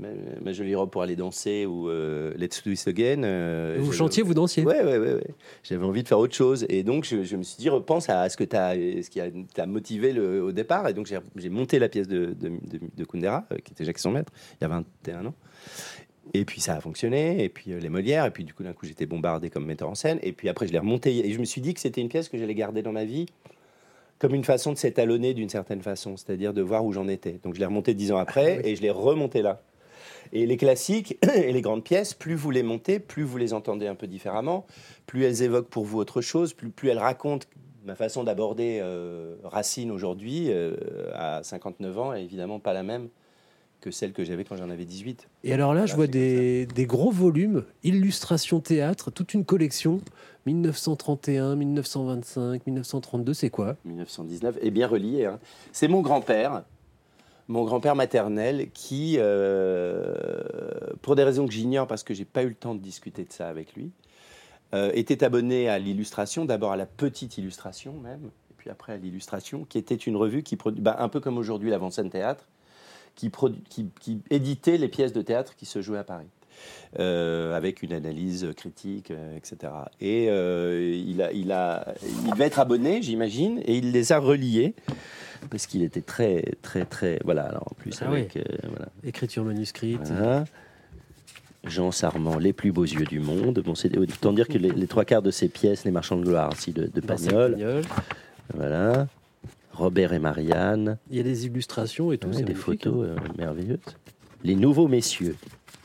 ma jolie robe pour aller danser ou Let's Do This Again. Vous chantiez, vous dansiez? Ouais. J'avais envie de faire autre chose. Et donc, je me suis dit, repense à ce qui t'a motivé au départ. Et donc, j'ai monté la pièce de Kundera, qui était Jacques son maître, il y a 21 ans. Et puis, ça a fonctionné. Et puis, les Molières. Et puis, du coup, d'un coup, j'étais bombardé comme metteur en scène. Et puis, après, je l'ai remonté. Et je me suis dit que c'était une pièce que j'allais garder dans ma vie, comme une façon de s'étalonner d'une certaine façon, c'est-à-dire de voir où j'en étais. Donc je l'ai remonté 10 ans après et je l'ai remonté là. Et les classiques et les grandes pièces, plus vous les montez, plus vous les entendez un peu différemment, plus elles évoquent pour vous autre chose, plus elles racontent. Ma façon d'aborder Racine aujourd'hui, à 59 ans, est évidemment pas la même que celle que j'avais quand j'en avais 18. Et alors là, je vois des gros volumes, illustrations théâtre, toute une collection, 1931, 1925, 1932, c'est quoi? 1919, et bien relié. Hein. C'est mon grand-père maternel qui, pour des raisons que j'ignore parce que j'ai pas eu le temps de discuter de ça avec lui, était abonné à l'illustration, d'abord à la petite illustration même, et puis après à l'illustration, qui était une revue qui produit, un peu comme aujourd'hui l'Avant-Scène Théâtre, qui éditait les pièces de théâtre qui se jouaient à Paris, avec une analyse critique, etc. Et il devait être abonné, j'imagine, et il les a reliés, parce qu'il était très, très, très... Voilà, alors en plus avec... voilà. Écriture manuscrite. Voilà. Jean Sarment, Les plus beaux yeux du monde. Bon, c'est autant dire que les trois quarts de ses pièces, Les marchands de gloire, ainsi de Pagnol. Voilà. Robert et Marianne. Il y a des illustrations et tout. Ouais, des photos merveilleuses. Les nouveaux messieurs.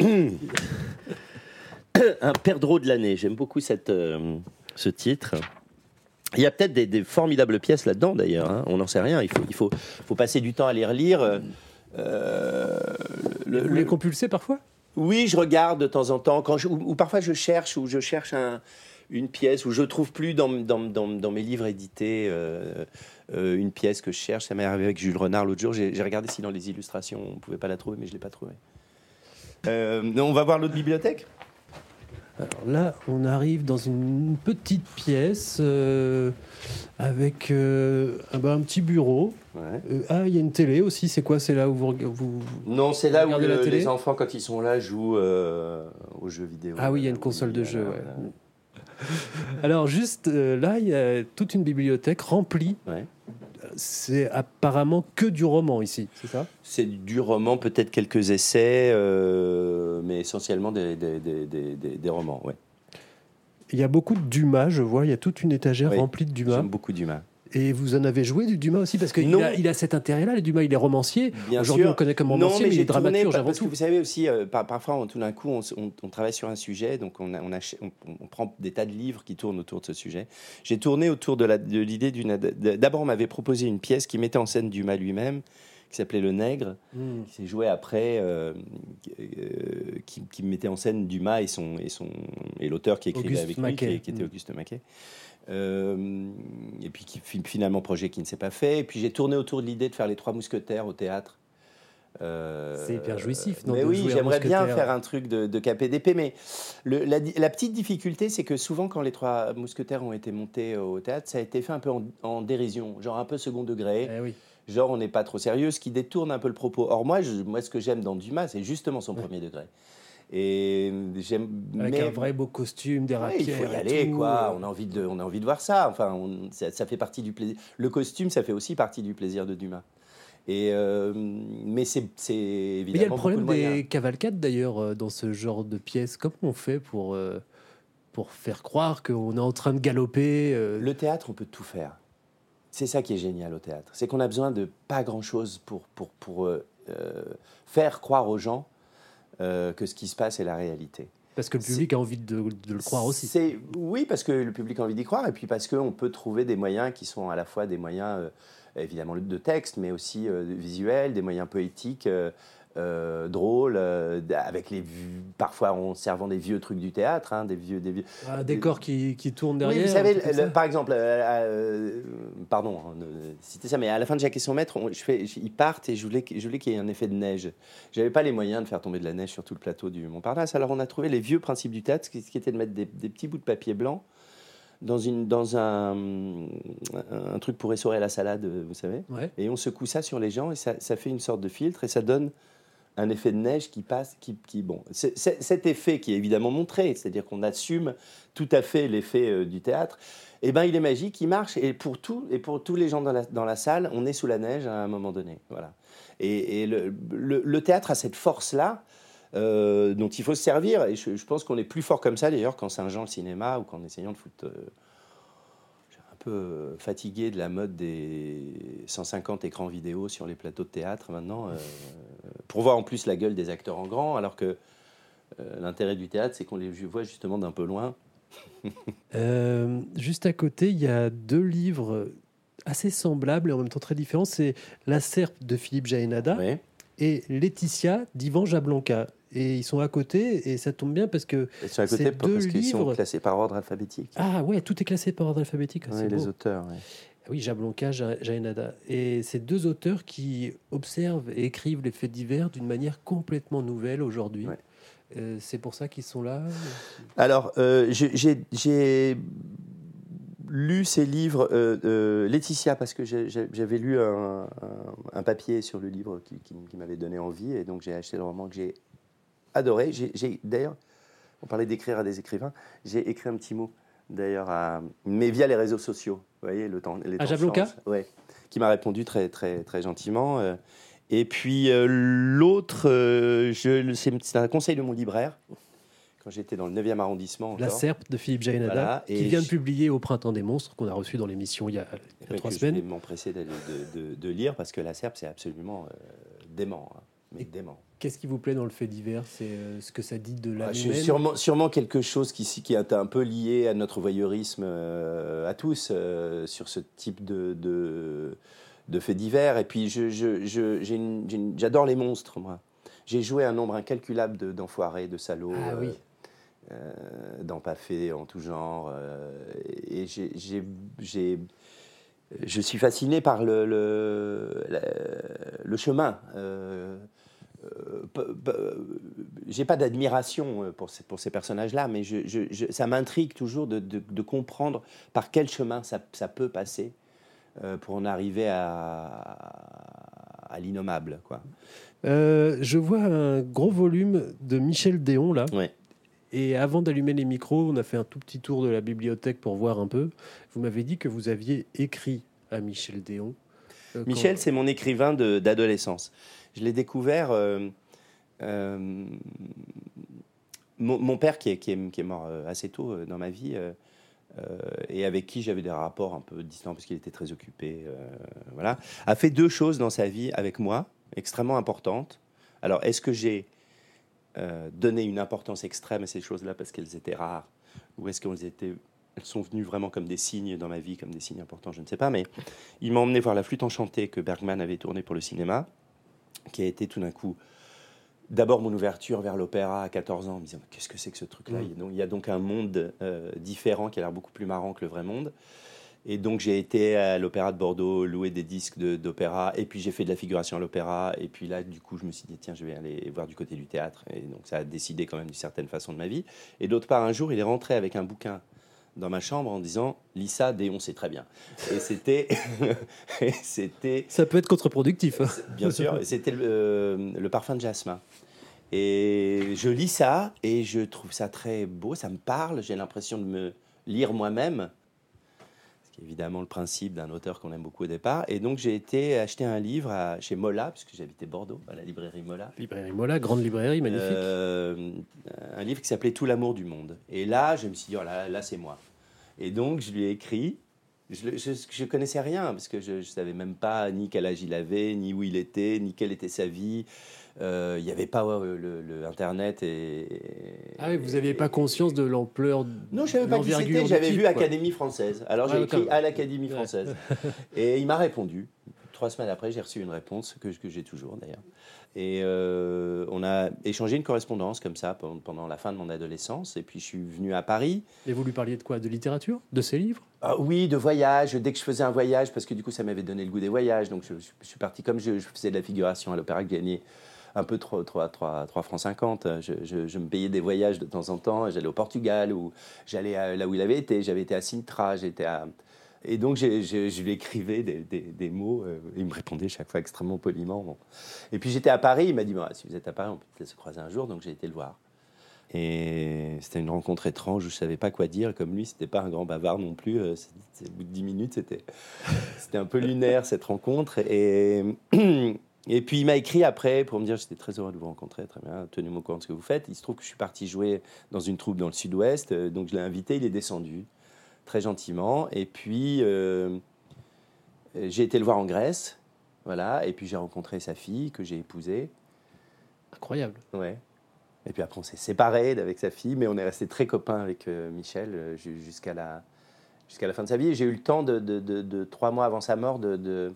Un perdreau de l'année. J'aime beaucoup ce titre. Il y a peut-être des formidables pièces là-dedans, d'ailleurs. Hein. On n'en sait rien. Il faut passer du temps à les relire. Vous les compulsez parfois? Oui, je regarde de temps en temps. Ou parfois je cherche une pièce où je ne trouve plus dans mes livres édités une pièce que je cherche. Ça m'est arrivé avec Jules Renard l'autre jour. J'ai regardé si dans les illustrations on ne pouvait pas la trouver, mais je ne l'ai pas trouvée. On va voir l'autre bibliothèque. Alors là, on arrive dans une petite pièce avec un petit bureau. Ouais. Il y a une télé aussi. C'est quoi? C'est là où vous Non, c'est là où les enfants, quand ils sont là, jouent aux jeux vidéo. Ah oui, il y a une console de jeu. Ouais. Alors juste là, il y a toute une bibliothèque remplie. Ouais. C'est apparemment que du roman ici, c'est ça? C'est du roman, peut-être quelques essais, mais essentiellement des romans, ouais. Il y a beaucoup de Dumas, je vois. Il y a toute une étagère remplie de Dumas. J'aime beaucoup Dumas. Et vous en avez joué du Dumas aussi? Parce qu'il a cet intérêt-là, le Dumas, il est romancier. Bien Aujourd'hui, sûr. on le connaît comme romancier, mais il est dramaturge avant parce tout. que vous savez aussi, parfois, tout d'un coup, on travaille sur un sujet, donc on prend des tas de livres qui tournent autour de ce sujet. J'ai tourné autour de l'idée d'abord, on m'avait proposé une pièce qui mettait en scène Dumas lui-même, qui s'appelait Le Nègre, qui s'est joué après, qui mettait en scène Dumas et l'auteur qui écrivait avec lui, qui était Auguste Maquet. Et puis finalement projet qui ne s'est pas fait. Et puis j'ai tourné autour de l'idée de faire Les Trois Mousquetaires au théâtre. C'est hyper jouissif. Mais oui, j'aimerais bien faire un truc de KPDP. Mais la petite difficulté, c'est que souvent quand Les Trois Mousquetaires ont été montés au théâtre, ça a été fait un peu en dérision, genre un peu second degré. Oui. Genre on n'est pas trop sérieux, ce qui détourne un peu le propos. Or moi ce que j'aime dans Dumas, c'est justement son premier degré. Et j'aime avec un vrai beau costume, des rapières. Il faut y aller, quoi. On a envie de voir ça. Enfin, ça fait partie du plaisir. Le costume, ça fait aussi partie du plaisir de Dumas. Et mais c'est évidemment. Mais il y a le problème des cavalcades d'ailleurs dans ce genre de pièces. Comment on fait pour faire croire qu'on est en train de galoper Le théâtre, on peut tout faire. C'est ça qui est génial au théâtre. C'est qu'on a besoin de pas grand-chose pour faire croire aux gens que ce qui se passe est la réalité. Parce que le public a envie de le croire aussi. Oui, parce que le public a envie d'y croire, et puis parce qu'on peut trouver des moyens qui sont à la fois des moyens, évidemment, de texte, mais aussi visuels, des moyens poétiques, drôles, avec parfois en servant des vieux trucs du théâtre, hein, des vieux un décor qui tourne derrière. Oui, vous savez, par exemple, pardon, citer ça, mais à la fin de Jacques et son maître, ils partent et je voulais qu'il y ait un effet de neige. J'avais pas les moyens de faire tomber de la neige sur tout le plateau du Montparnasse, alors on a trouvé les vieux principes du théâtre, qui était de mettre des petits bouts de papier blanc dans un truc pour essorer la salade, vous savez, ouais. Et on secoue ça sur les gens et ça fait une sorte de filtre et ça donne un effet de neige qui passe, bon, cet effet qui est évidemment montré, c'est-à-dire qu'on assume tout à fait l'effet du théâtre, eh ben, il est magique, il marche, et pour tous les gens dans la salle, on est sous la neige à un moment donné. Voilà. Et le théâtre a cette force-là, dont il faut se servir, et je pense qu'on est plus fort comme ça, d'ailleurs, qu'en singeant le cinéma, ou qu'en essayant de foutre... peu fatigué de la mode des 150 écrans vidéo sur les plateaux de théâtre maintenant, pour voir en plus la gueule des acteurs en grand, alors que l'intérêt du théâtre, c'est qu'on les voit justement d'un peu loin. Juste à côté, il y a 2 livres assez semblables et en même temps très différents. C'est La Serpe de Philippe Jaénada et Laetitia d'Ivan Jablonka. Et ils sont à côté, et ça tombe bien parce que ils sont à côté parce qu'ils sont classés par ordre alphabétique. Ah ouais, tout est classé par ordre alphabétique. Oui, les auteurs. Ouais. Oui, Jablonka, Jaénada. Et ces 2 auteurs qui observent et écrivent les faits divers d'une manière complètement nouvelle aujourd'hui. Ouais. C'est pour ça qu'ils sont là. Alors, j'ai lu ces livres, Laetitia, parce que j'avais lu un papier sur le livre qui m'avait donné envie, et donc j'ai acheté le roman que j'ai adoré. D'ailleurs, on parlait d'écrire à des écrivains, j'ai écrit un petit mot, d'ailleurs, mais via les réseaux sociaux. Vous voyez, les temps Jablonka, ouais, qui m'a répondu très, très, très gentiment. Et puis l'autre, c'est un conseil de mon libraire, quand j'étais dans le 9e arrondissement. Encore. La Serpe de Philippe Jaénada, voilà, qui vient de publier au Printemps des Monstres, qu'on a reçu dans l'émission il y a 3 semaines. Je vais m'empresser de lire, parce que La Serpe, c'est absolument dément. Hein, mais dément. Qu'est-ce qui vous plaît dans le fait divers ? C'est ce que ça dit de l'âme humaine ? Sûrement quelque chose qui est un peu lié à notre voyeurisme à tous, sur ce type de faits divers. Et puis, j'adore les monstres, moi. J'ai joué un nombre incalculable d'enfoirés, de salauds, d'empaffés en tout genre. Et je suis fasciné par le chemin. J'ai pas d'admiration pour ces personnages-là, mais ça m'intrigue toujours de comprendre par quel chemin ça peut passer pour en arriver à l'innommable, quoi. Je vois un gros volume de Michel Déon, là. Ouais. Et avant d'allumer les micros, on a fait un tout petit tour de la bibliothèque pour voir un peu. Vous m'avez dit que vous aviez écrit à Michel Déon. Michel, c'est mon écrivain d'adolescence. Je l'ai découvert... mon père, qui est mort assez tôt dans ma vie, et avec qui j'avais des rapports un peu distants parce qu'il était très occupé, voilà, a fait 2 choses dans sa vie avec moi, extrêmement importantes. Alors, est-ce que j'ai donné une importance extrême à ces choses-là parce qu'elles étaient rares, ou est-ce qu'elles sont venues vraiment comme des signes dans ma vie, comme des signes importants, je ne sais pas, mais il m'a emmené voir La Flûte enchantée que Bergman avait tournée pour le cinéma, qui a été tout d'un coup d'abord mon ouverture vers l'opéra à 14 ans, en me disant qu'est-ce que c'est que ce truc-là ? Il y a donc un monde différent qui a l'air beaucoup plus marrant que le vrai monde. Et donc j'ai été à l'Opéra de Bordeaux louer des disques d'opéra, et puis j'ai fait de la figuration à l'opéra, et puis là du coup je me suis dit tiens, je vais aller voir du côté du théâtre, et donc ça a décidé quand même d'une certaine façon de ma vie. Et d'autre part, un jour il est rentré avec un bouquin dans ma chambre en disant Lisa, Déon, c'est très bien. Et c'était ça peut être contre-productif, hein. Bien sûr, c'était le parfum de jasmin. Et je lis ça et je trouve ça très beau, ça me parle, j'ai l'impression de me lire moi-même, ce qui est évidemment le principe d'un auteur qu'on aime beaucoup au départ. Et donc j'ai été acheter un livre chez Mola, puisque j'habitais Bordeaux, à la librairie Mola. Librairie Mola, grande librairie, magnifique. Un livre qui s'appelait Tout l'amour du monde. Et là, je me suis dit, oh là c'est moi. Et donc je lui ai écrit. Je connaissais rien, parce que je ne savais même pas ni quel âge il avait, ni où il était, ni quelle était sa vie. Il n'y avait pas le Internet. Ah oui, vous n'aviez pas conscience de l'ampleur. Non, je ne savais pas qui c'était. J'avais vu Académie française. Alors j'ai écrit à l'Académie française. Et il m'a répondu. 3 semaines après, j'ai reçu une réponse que j'ai toujours d'ailleurs. Et on a échangé une correspondance comme ça pendant la fin de mon adolescence. Et puis je suis venu à Paris. Et vous lui parliez de quoi ? De littérature ? De ses livres ? Oui, de voyage. Dès que je faisais un voyage, parce que du coup ça m'avait donné le goût des voyages. Donc je suis parti, comme je faisais de la figuration à l'Opéra de Gagné, un peu 3 francs 50. Je me payais des voyages de temps en temps. J'allais au Portugal, ou j'allais là où il avait été. J'avais été à Sintra, j'étais Et donc, je lui écrivais des mots. Il me répondait chaque fois extrêmement poliment. Bon. Et puis, j'étais à Paris. Il m'a dit, si vous êtes à Paris, on peut peut-être se croiser un jour. Donc, j'ai été le voir. Et c'était une rencontre étrange où je ne savais pas quoi dire. Comme lui, ce n'était pas un grand bavard non plus. Au bout de 10 minutes, c'était un peu lunaire, cette rencontre. Et puis, il m'a écrit après pour me dire, j'étais très heureux de vous rencontrer. Très bien, tenez-moi au courant de ce que vous faites. Il se trouve que je suis parti jouer dans une troupe dans le sud-ouest. Donc, je l'ai invité. Il est descendu très gentiment. Et puis, j'ai été le voir en Grèce. Voilà. Et puis, j'ai rencontré sa fille que j'ai épousée. Incroyable. Ouais. Et puis après, on s'est séparés avec sa fille, mais on est restés très copains avec Michel jusqu'à la fin de sa vie. Et j'ai eu le temps de 3 mois avant sa mort je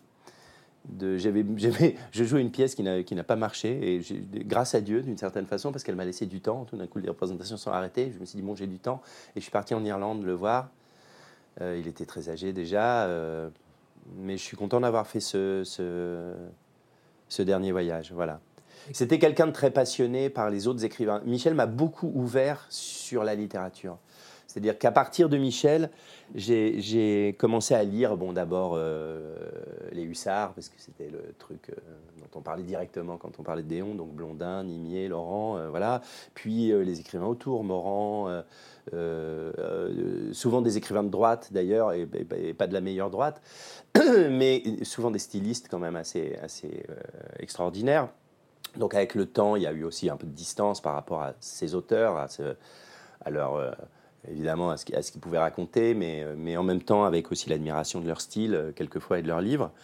jouais une pièce qui n'a pas marché, et grâce à Dieu, d'une certaine façon, parce qu'elle m'a laissé du temps. Tout d'un coup, les représentations sont arrêtées. Je me suis dit, bon, j'ai du temps. Et je suis parti en Irlande le voir. Il était très âgé déjà, mais je suis content d'avoir fait ce dernier voyage. Voilà. C'était quelqu'un de très passionné par les autres écrivains. Michel m'a beaucoup ouvert sur la littérature. C'est-à-dire qu'à partir de Michel, j'ai commencé à lire, d'abord les Hussards, parce que c'était le truc dont on parlait directement quand on parlait de Déon, donc Blondin, Nimier, Laurent, voilà. Puis les écrivains autour, Morand, souvent des écrivains de droite d'ailleurs, et pas de la meilleure droite, mais souvent des stylistes quand même assez extraordinaires. Donc avec le temps, il y a eu aussi un peu de distance par rapport à ces auteurs, à leur, évidemment à ce qu'ils pouvaient raconter, mais en même temps avec aussi l'admiration de leur style, quelquefois, et de leurs livres.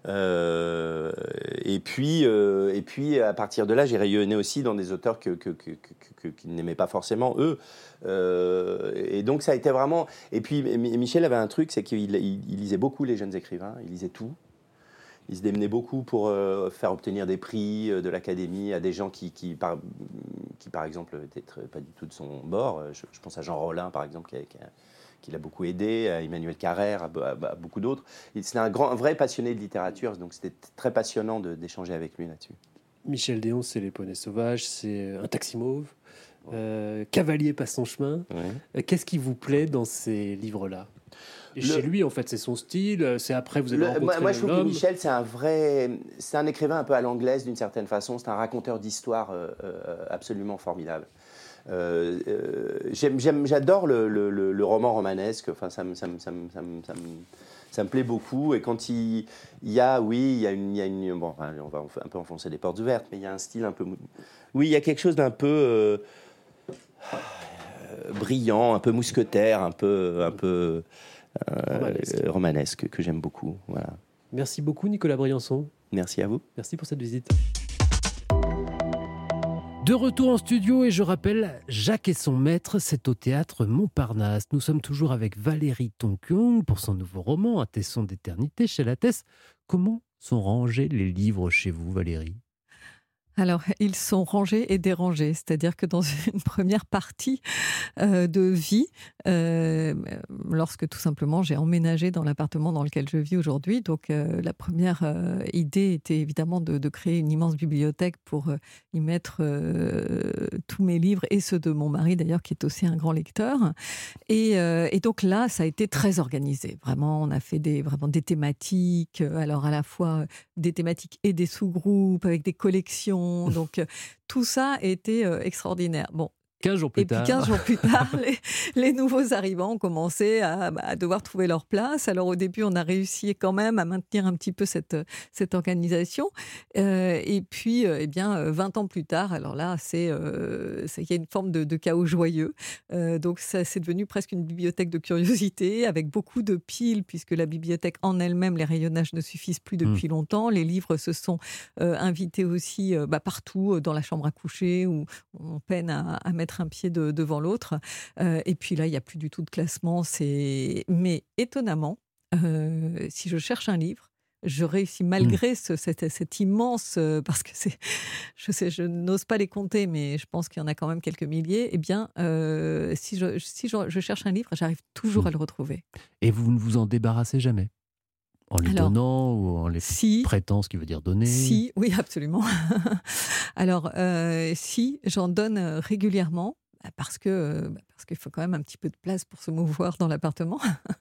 Et puis à partir de là, j'ai rayonné aussi dans des auteurs qu'ils n'aimaient pas forcément, eux. Et donc ça a été vraiment... Et puis Michel avait un truc, c'est qu'il lisait beaucoup les jeunes écrivains, il lisait tout. Il se démenait beaucoup pour faire obtenir des prix de l'Académie à des gens qui par exemple, étaient pas du tout de son bord. Je pense à Jean Rollin, par exemple, qui l'a beaucoup aidé, à Emmanuel Carrère, à beaucoup d'autres. C'est un vrai passionné de littérature, donc c'était très passionnant d'échanger avec lui là-dessus. Michel Déon, c'est Les Poneys Sauvages, c'est Un Taxi Mauve, Cavalier passe son chemin. Ouais. Qu'est-ce qui vous plaît dans ces livres-là ? Chez lui, en fait, c'est son style. C'est après, vous avez rencontré moi, je trouve que Michel, c'est un écrivain un peu à l'anglaise d'une certaine façon. C'est un raconteur d'histoire absolument formidable. J'adore le roman romanesque. Enfin, ça me plaît beaucoup. Et quand il y a une bon, on va un peu enfoncer des portes ouvertes, mais il y a un style un peu. Oui, il y a quelque chose d'un peu brillant, un peu mousquetaire, un peu romanesque que j'aime beaucoup. Voilà. Merci beaucoup, Nicolas Briançon. Merci à vous. Merci pour cette visite. De retour en studio, et je rappelle, Jacques et son maître, c'est au théâtre Montparnasse. Nous sommes toujours avec Valérie Tonkyong pour son nouveau roman, Un Tesson d'éternité chez Lattès. Comment sont rangés les livres chez vous, Valérie ? Alors, ils sont rangés et dérangés, c'est-à-dire que dans une première partie de vie, lorsque tout simplement j'ai emménagé dans l'appartement dans lequel je vis aujourd'hui, donc la première idée était évidemment de créer une immense bibliothèque pour y mettre tous mes livres, et ceux de mon mari d'ailleurs, qui est aussi un grand lecteur. Et donc là, ça a été très organisé. Vraiment, on a fait vraiment des thématiques, alors à la fois des thématiques et des sous-groupes, avec des collections. Donc, tout ça a été extraordinaire. Bon. 15 jours plus tard. Puis 15 jours plus tard, les nouveaux arrivants ont commencé à devoir trouver leur place. Alors au début, on a réussi quand même à maintenir un petit peu cette organisation. Et puis, 20 ans plus tard, alors là, il y a une forme de chaos joyeux. Donc ça, c'est devenu presque une bibliothèque de curiosité, avec beaucoup de piles, puisque la bibliothèque en elle-même, les rayonnages ne suffisent plus depuis longtemps. Les livres se sont invités aussi partout, dans la chambre à coucher, où on peine à mettre un pied devant l'autre. Et puis là, il n'y a plus du tout de classement. Mais étonnamment, si je cherche un livre, je réussis malgré cette immense... parce que je n'ose pas les compter, mais je pense qu'il y en a quand même quelques milliers. Eh bien, si je cherche un livre, j'arrive toujours à le retrouver. Et vous ne vous en débarrassez jamais ? En les donnant ou en les prêtant, ce qui veut dire donner ? Si, oui, absolument. Alors, si, j'en donne régulièrement. parce qu'il faut quand même un petit peu de place pour se mouvoir dans l'appartement.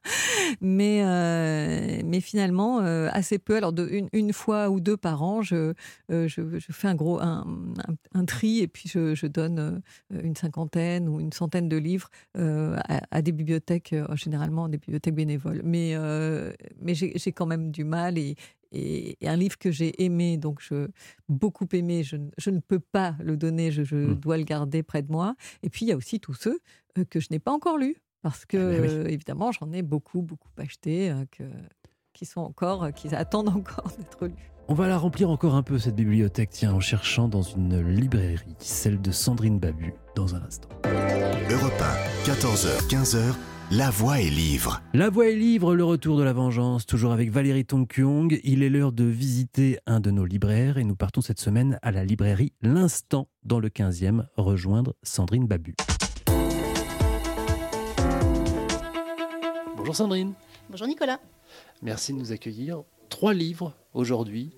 mais finalement, assez peu. Alors, une fois ou deux par an, je fais un tri et puis je donne une cinquantaine ou une centaine de livres à des bibliothèques, généralement des bibliothèques bénévoles. Mais j'ai quand même du mal et un livre que j'ai aimé, beaucoup aimé, je ne peux pas le donner, je dois le garder près de moi. Et puis, il y a aussi tous ceux que je n'ai pas encore lus, parce que, évidemment, j'en ai beaucoup achetés, qui attendent encore d'être lus. On va la remplir encore un peu, cette bibliothèque, en cherchant dans une librairie, celle de Sandrine Babu, dans un instant. Europe 1, 14h, 15h, La Voix est livre. La Voix est livre, le retour de la vengeance, toujours avec Valérie Tonkyong. Il est l'heure de visiter un de nos libraires et nous partons cette semaine à la librairie L'Instant, dans le 15e, rejoindre Sandrine Babu. Bonjour Sandrine. Bonjour Nicolas. Merci de nous accueillir. 3 livres aujourd'hui,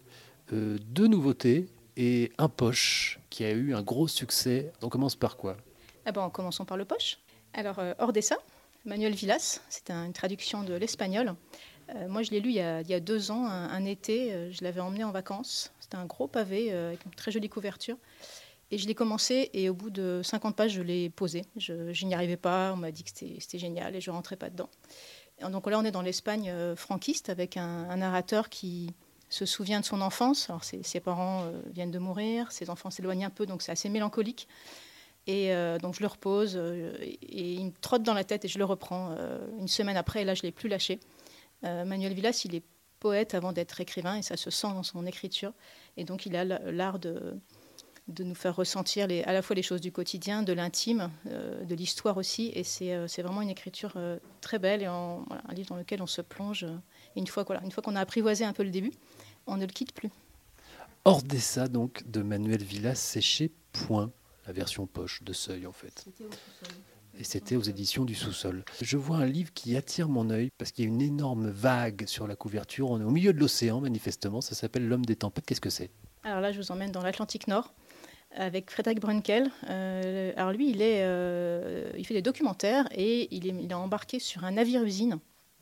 2 nouveautés et un poche qui a eu un gros succès. On commence par quoi ? Commençons par le poche. Alors, Ordesa, Manuel Villas, c'est une traduction de l'espagnol. Moi, je l'ai lu il y a 2 ans, un été. Je l'avais emmené en vacances. C'était un gros pavé avec une très jolie couverture. Et je l'ai commencé et au bout de 50 pages, je l'ai posé. Je n'y arrivais pas. On m'a dit que c'était génial et je ne rentrais pas dedans. Et donc là, on est dans l'Espagne franquiste avec un narrateur qui se souvient de son enfance. Alors, ses parents viennent de mourir, ses enfants s'éloignent un peu, donc c'est assez mélancolique. Et donc je le repose et il me trotte dans la tête et je le reprends une semaine après. Et là, je ne l'ai plus lâché. Manuel Villas, il est poète avant d'être écrivain et ça se sent dans son écriture. Et donc, il a l'art de nous faire ressentir à la fois les choses du quotidien, de l'intime, de l'histoire aussi. Et c'est vraiment une écriture très belle et un livre dans lequel on se plonge. Et une fois qu'on a apprivoisé un peu le début, on ne le quitte plus. Ordesa, donc, de Manuel Villas, c'est chez Point, la version poche de Seuil, en fait. C'était au sous-sol. Et c'était aux éditions du Sous-Sol. Je vois un livre qui attire mon œil parce qu'il y a une énorme vague sur la couverture. On est au milieu de l'océan, manifestement. Ça s'appelle L'Homme des tempêtes. Qu'est-ce que c'est ? Alors là, je vous emmène dans l'Atlantique Nord avec Frédéric Brunkel. Alors lui, il fait des documentaires et il est embarqué sur un navire-usine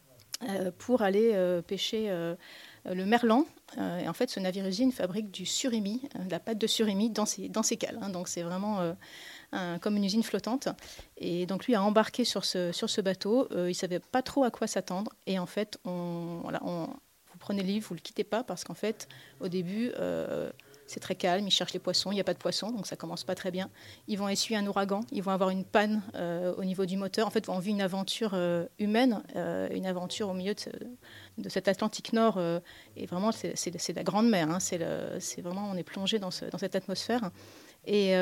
pour aller pêcher le merlan. Et en fait, ce navire-usine fabrique du surimi, de la pâte de surimi dans ses cales. Donc c'est vraiment comme une usine flottante. Et donc lui a embarqué sur ce bateau. Il ne savait pas trop à quoi s'attendre. Et en fait, vous prenez le livre, vous ne le quittez pas parce qu'en fait, au début, c'est très calme. Ils cherchent les poissons, il n'y a pas de poissons, donc ça ne commence pas très bien. Ils vont essuyer un ouragan, ils vont avoir une panne au niveau du moteur. En fait, on vit une aventure humaine, une aventure au milieu de cet Atlantique Nord. Et vraiment, c'est la grande mer. C'est vraiment, on est plongé dans cette atmosphère. Et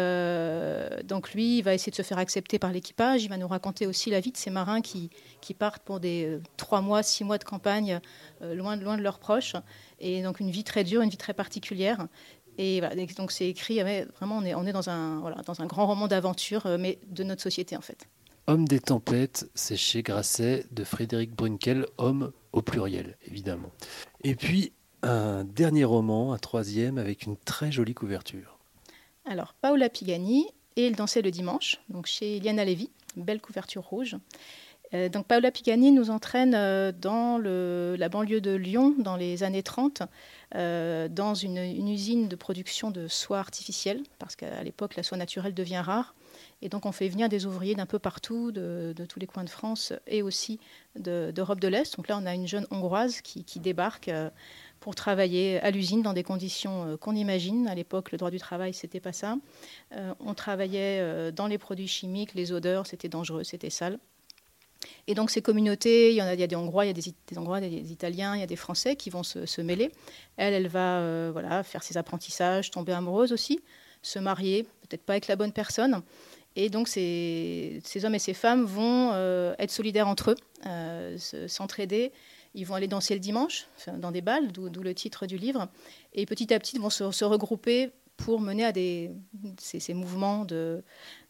donc lui, il va essayer de se faire accepter par l'équipage. Il va nous raconter aussi la vie de ces marins qui partent pour des 3 mois, 6 mois de campagne, loin de leurs proches. Et donc une vie très dure, une vie très particulière. Et voilà, donc c'est écrit, vraiment, on est dans un grand roman d'aventure, mais de notre société en fait. Homme des tempêtes, c'est chez Grasset de Frédéric Brunkel, homme au pluriel, évidemment. Et puis un dernier roman, un 3e, avec une très jolie couverture. Alors, Paola Pigani et Il dansait le dimanche, donc chez Liana Levy, belle couverture rouge. Donc Paola Pigani nous entraîne dans la banlieue de Lyon dans les années 30, dans une usine de production de soie artificielle, parce qu'à l'époque la soie naturelle devient rare. Et donc on fait venir des ouvriers d'un peu partout, de tous les coins de France et aussi d'Europe de l'Est. Donc là on a une jeune Hongroise qui débarque pour travailler à l'usine dans des conditions qu'on imagine. À l'époque, le droit du travail, c'était pas ça. On travaillait dans les produits chimiques, les odeurs, c'était dangereux, c'était sale. Et donc ces communautés, il y a des Hongrois, il y a des Hongrois, des Italiens, il y a des Français qui vont se mêler. Elle va faire ses apprentissages, tomber amoureuse aussi, se marier, peut-être pas avec la bonne personne. Et donc ces hommes et ces femmes vont être solidaires entre eux, s'entraider. Ils vont aller danser le dimanche dans des bals, d'où le titre du livre. Et petit à petit, ils vont se regrouper pour mener à ces mouvements de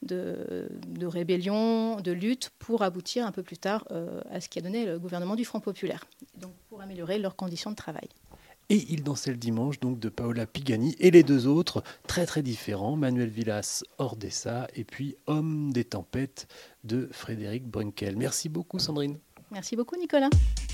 rébellion, de lutte, pour aboutir un peu plus tard à ce qui a donné le gouvernement du Front populaire, donc pour améliorer leurs conditions de travail. et Il dansait le dimanche, donc de Paola Pigani, et les deux autres, très très différents, Manuel Villas, Ordessa, et puis Homme des tempêtes de Frédéric Brunkel. Merci beaucoup Sandrine. Merci beaucoup Nicolas.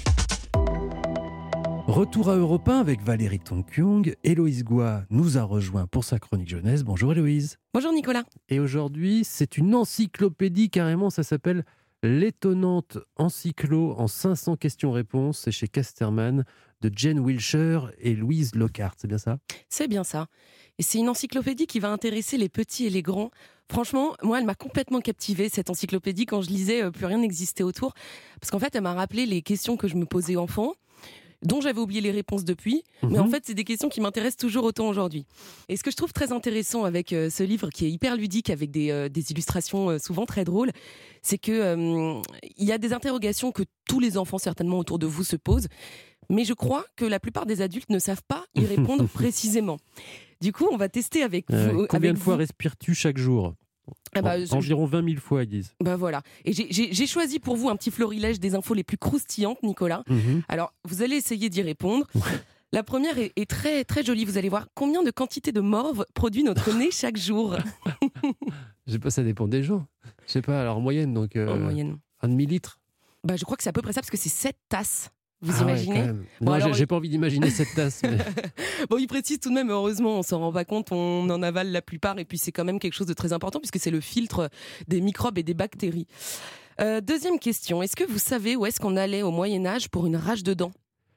Retour à Europe 1 avec Valérie Tonkyong. Héloïse Goua nous a rejoint pour sa chronique jeunesse. Bonjour Héloïse. Bonjour Nicolas. Et aujourd'hui, c'est une encyclopédie carrément, ça s'appelle L'étonnante encyclo en 500 questions-réponses. C'est chez Casterman de Jane Wilshire et Louise Lockhart, c'est bien ça ? C'est bien ça. Et c'est une encyclopédie qui va intéresser les petits et les grands. Franchement, moi, elle m'a complètement captivée, cette encyclopédie. Quand je lisais, plus rien n'existait autour. Parce qu'en fait, elle m'a rappelé les questions que je me posais enfant, dont j'avais oublié les réponses depuis. Mais en fait, c'est des questions qui m'intéressent toujours autant aujourd'hui. Et ce que je trouve très intéressant avec ce livre, qui est hyper ludique, avec des illustrations souvent très drôles, c'est qu'il y a des interrogations que tous les enfants, certainement, autour de vous se posent. Mais je crois que la plupart des adultes ne savent pas y répondre précisément. Du coup, on va tester avec vous. Combien de fois respires-tu chaque jour ? Environ 20 000 fois, ils disent. Voilà. Et j'ai choisi pour vous un petit florilège des infos les plus croustillantes, Nicolas. Alors, vous allez essayer d'y répondre. La première est très, très jolie, vous allez voir. Combien de quantité de morve produit notre nez chaque jour ? Je sais pas, ça dépend des gens. Je sais pas, alors en moyenne, donc en moyenne. Un demi-litre. Je crois que c'est à peu près ça, parce que c'est 7 tasses. Vous imaginez ? Ouais, non, j'ai pas envie d'imaginer cette tasse. Mais... Bon, il précise tout de même, heureusement, on s'en rend pas compte, on en avale la plupart, et puis c'est quand même quelque chose de très important, puisque c'est le filtre des microbes et des bactéries. Deuxième question, est-ce que vous savez où est-ce qu'on allait au Moyen-Âge pour une rage de dents ?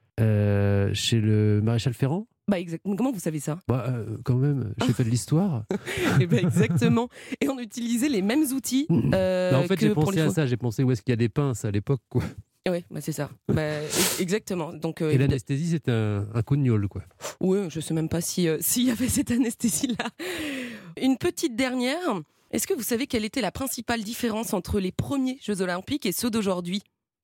Chez le maréchal Ferrand ? Comment vous savez ça ? Quand même, j'ai fait de l'histoire. Exactement. Et on utilisait les mêmes outils. En fait, j'ai pensé à ça. J'ai pensé où est-ce qu'il y a des pinces à l'époque, quoi. Oui, c'est ça. Exactement. Donc, et l'anesthésie, c'était un coup de gnôle, quoi. Oui, je sais même pas s'il y avait cette anesthésie-là. Une petite dernière. Est-ce que vous savez quelle était la principale différence entre les premiers Jeux Olympiques et ceux d'aujourd'hui ?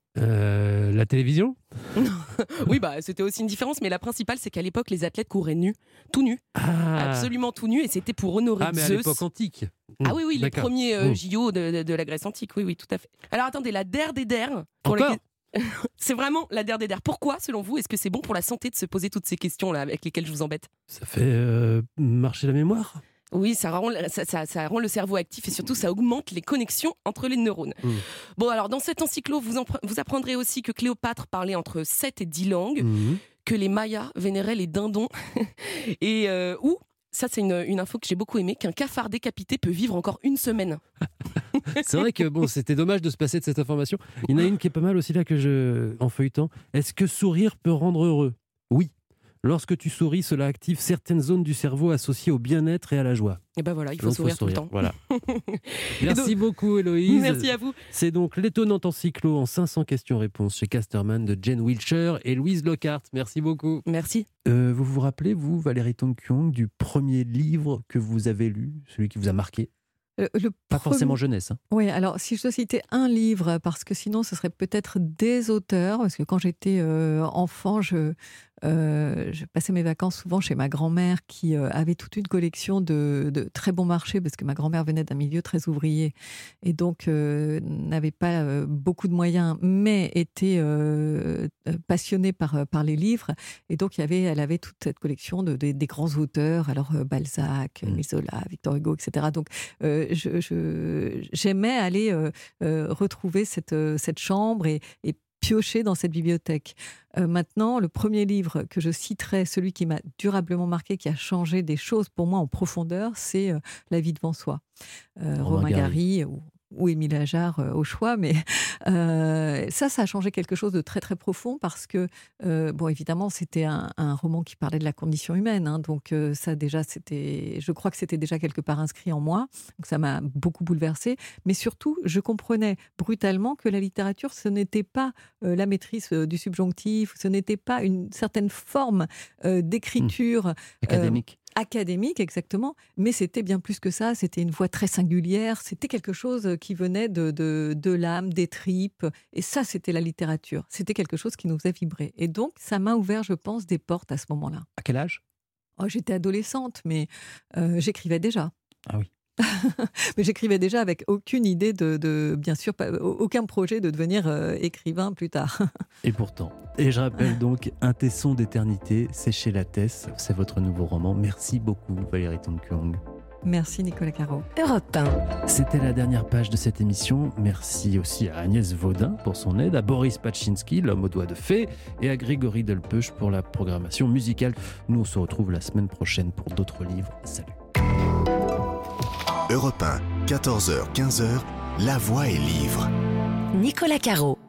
La télévision ? Oui, c'était aussi une différence, mais la principale, c'est qu'à l'époque, les athlètes couraient nus, tout nus, absolument tout nus, et c'était pour honorer mais Zeus. À l'époque antique. Oui, les premiers JO de la Grèce antique, oui, tout à fait. Alors attendez, la der des der. Encore ? C'est vraiment la der des der. Pourquoi, selon vous, est-ce que c'est bon pour la santé de se poser toutes ces questions-là avec lesquelles je vous embête ? Ça fait marcher la mémoire ? Oui, ça rend le cerveau actif et surtout ça augmente les connexions entre les neurones. Bon, alors dans cette encyclo, vous apprendrez aussi que Cléopâtre parlait entre 7 et 10 langues, que les Mayas vénéraient les dindons et ça c'est une info que j'ai beaucoup aimée, qu'un cafard décapité peut vivre encore 1 semaine. C'est vrai que c'était dommage de se passer de cette information. Il y en a une qui est pas mal aussi là en feuilletant. Est-ce que sourire peut rendre heureux ? Oui. Lorsque tu souris, cela active certaines zones du cerveau associées au bien-être et à la joie. Et voilà, il faut sourire tout le temps. Voilà. Merci beaucoup Héloïse. Merci à vous. C'est donc l'étonnante encyclo en 500 questions-réponses chez Casterman de Jane Wilshire et Louise Lockhart. Merci beaucoup. Merci. Vous vous rappelez, vous, Valérie Tonkyong, du premier livre que vous avez lu, celui qui vous a marqué ? Pas forcément jeunesse. Oui, alors si je dois citer un livre, parce que sinon ce serait peut-être des auteurs, parce que quand j'étais enfant, je passais mes vacances souvent chez ma grand-mère qui avait toute une collection de très bon marché, parce que ma grand-mère venait d'un milieu très ouvrier et donc n'avait pas beaucoup de moyens, mais était passionnée par les livres. Et donc elle avait toute cette collection des grands auteurs, alors Balzac, Zola, Victor Hugo, etc. Donc j'aimais aller retrouver cette chambre et piocher dans cette bibliothèque. Maintenant, le premier livre que je citerai, celui qui m'a durablement marqué, qui a changé des choses pour moi en profondeur, c'est La vie devant soi. Romain Gary ou Émile Ajar au choix, mais ça a changé quelque chose de très très profond parce que, évidemment, c'était un roman qui parlait de la condition humaine, donc ça déjà, je crois que c'était déjà quelque part inscrit en moi, donc ça m'a beaucoup bouleversée, mais surtout, je comprenais brutalement que la littérature, ce n'était pas la maîtrise du subjonctif, ce n'était pas une certaine forme d'écriture académique, exactement, mais c'était bien plus que ça, c'était une voix très singulière, c'était quelque chose qui venait de l'âme, des tripes, et ça, c'était la littérature, c'était quelque chose qui nous faisait vibrer. Et donc, ça m'a ouvert, je pense, des portes à ce moment-là. À quel âge ? J'étais adolescente, mais j'écrivais déjà. Ah oui. Mais j'écrivais déjà avec aucune idée bien sûr, aucun projet de devenir écrivain plus tard. Et pourtant. Et je rappelle donc, Un tesson d'éternité, c'est chez Lattès. C'est votre nouveau roman. Merci beaucoup, Valérie Tonkuong. Merci Nicolas Caro. Europe 1. C'était la dernière page de cette émission. Merci aussi à Agnès Vaudin pour son aide, à Boris Pachinski, l'homme aux doigts de fée, et à Grégory Delpeuch pour la programmation musicale. Nous, on se retrouve la semaine prochaine pour d'autres livres. Salut. Europe 1, 14h-15h, La Voix est livre. Nicolas Caro.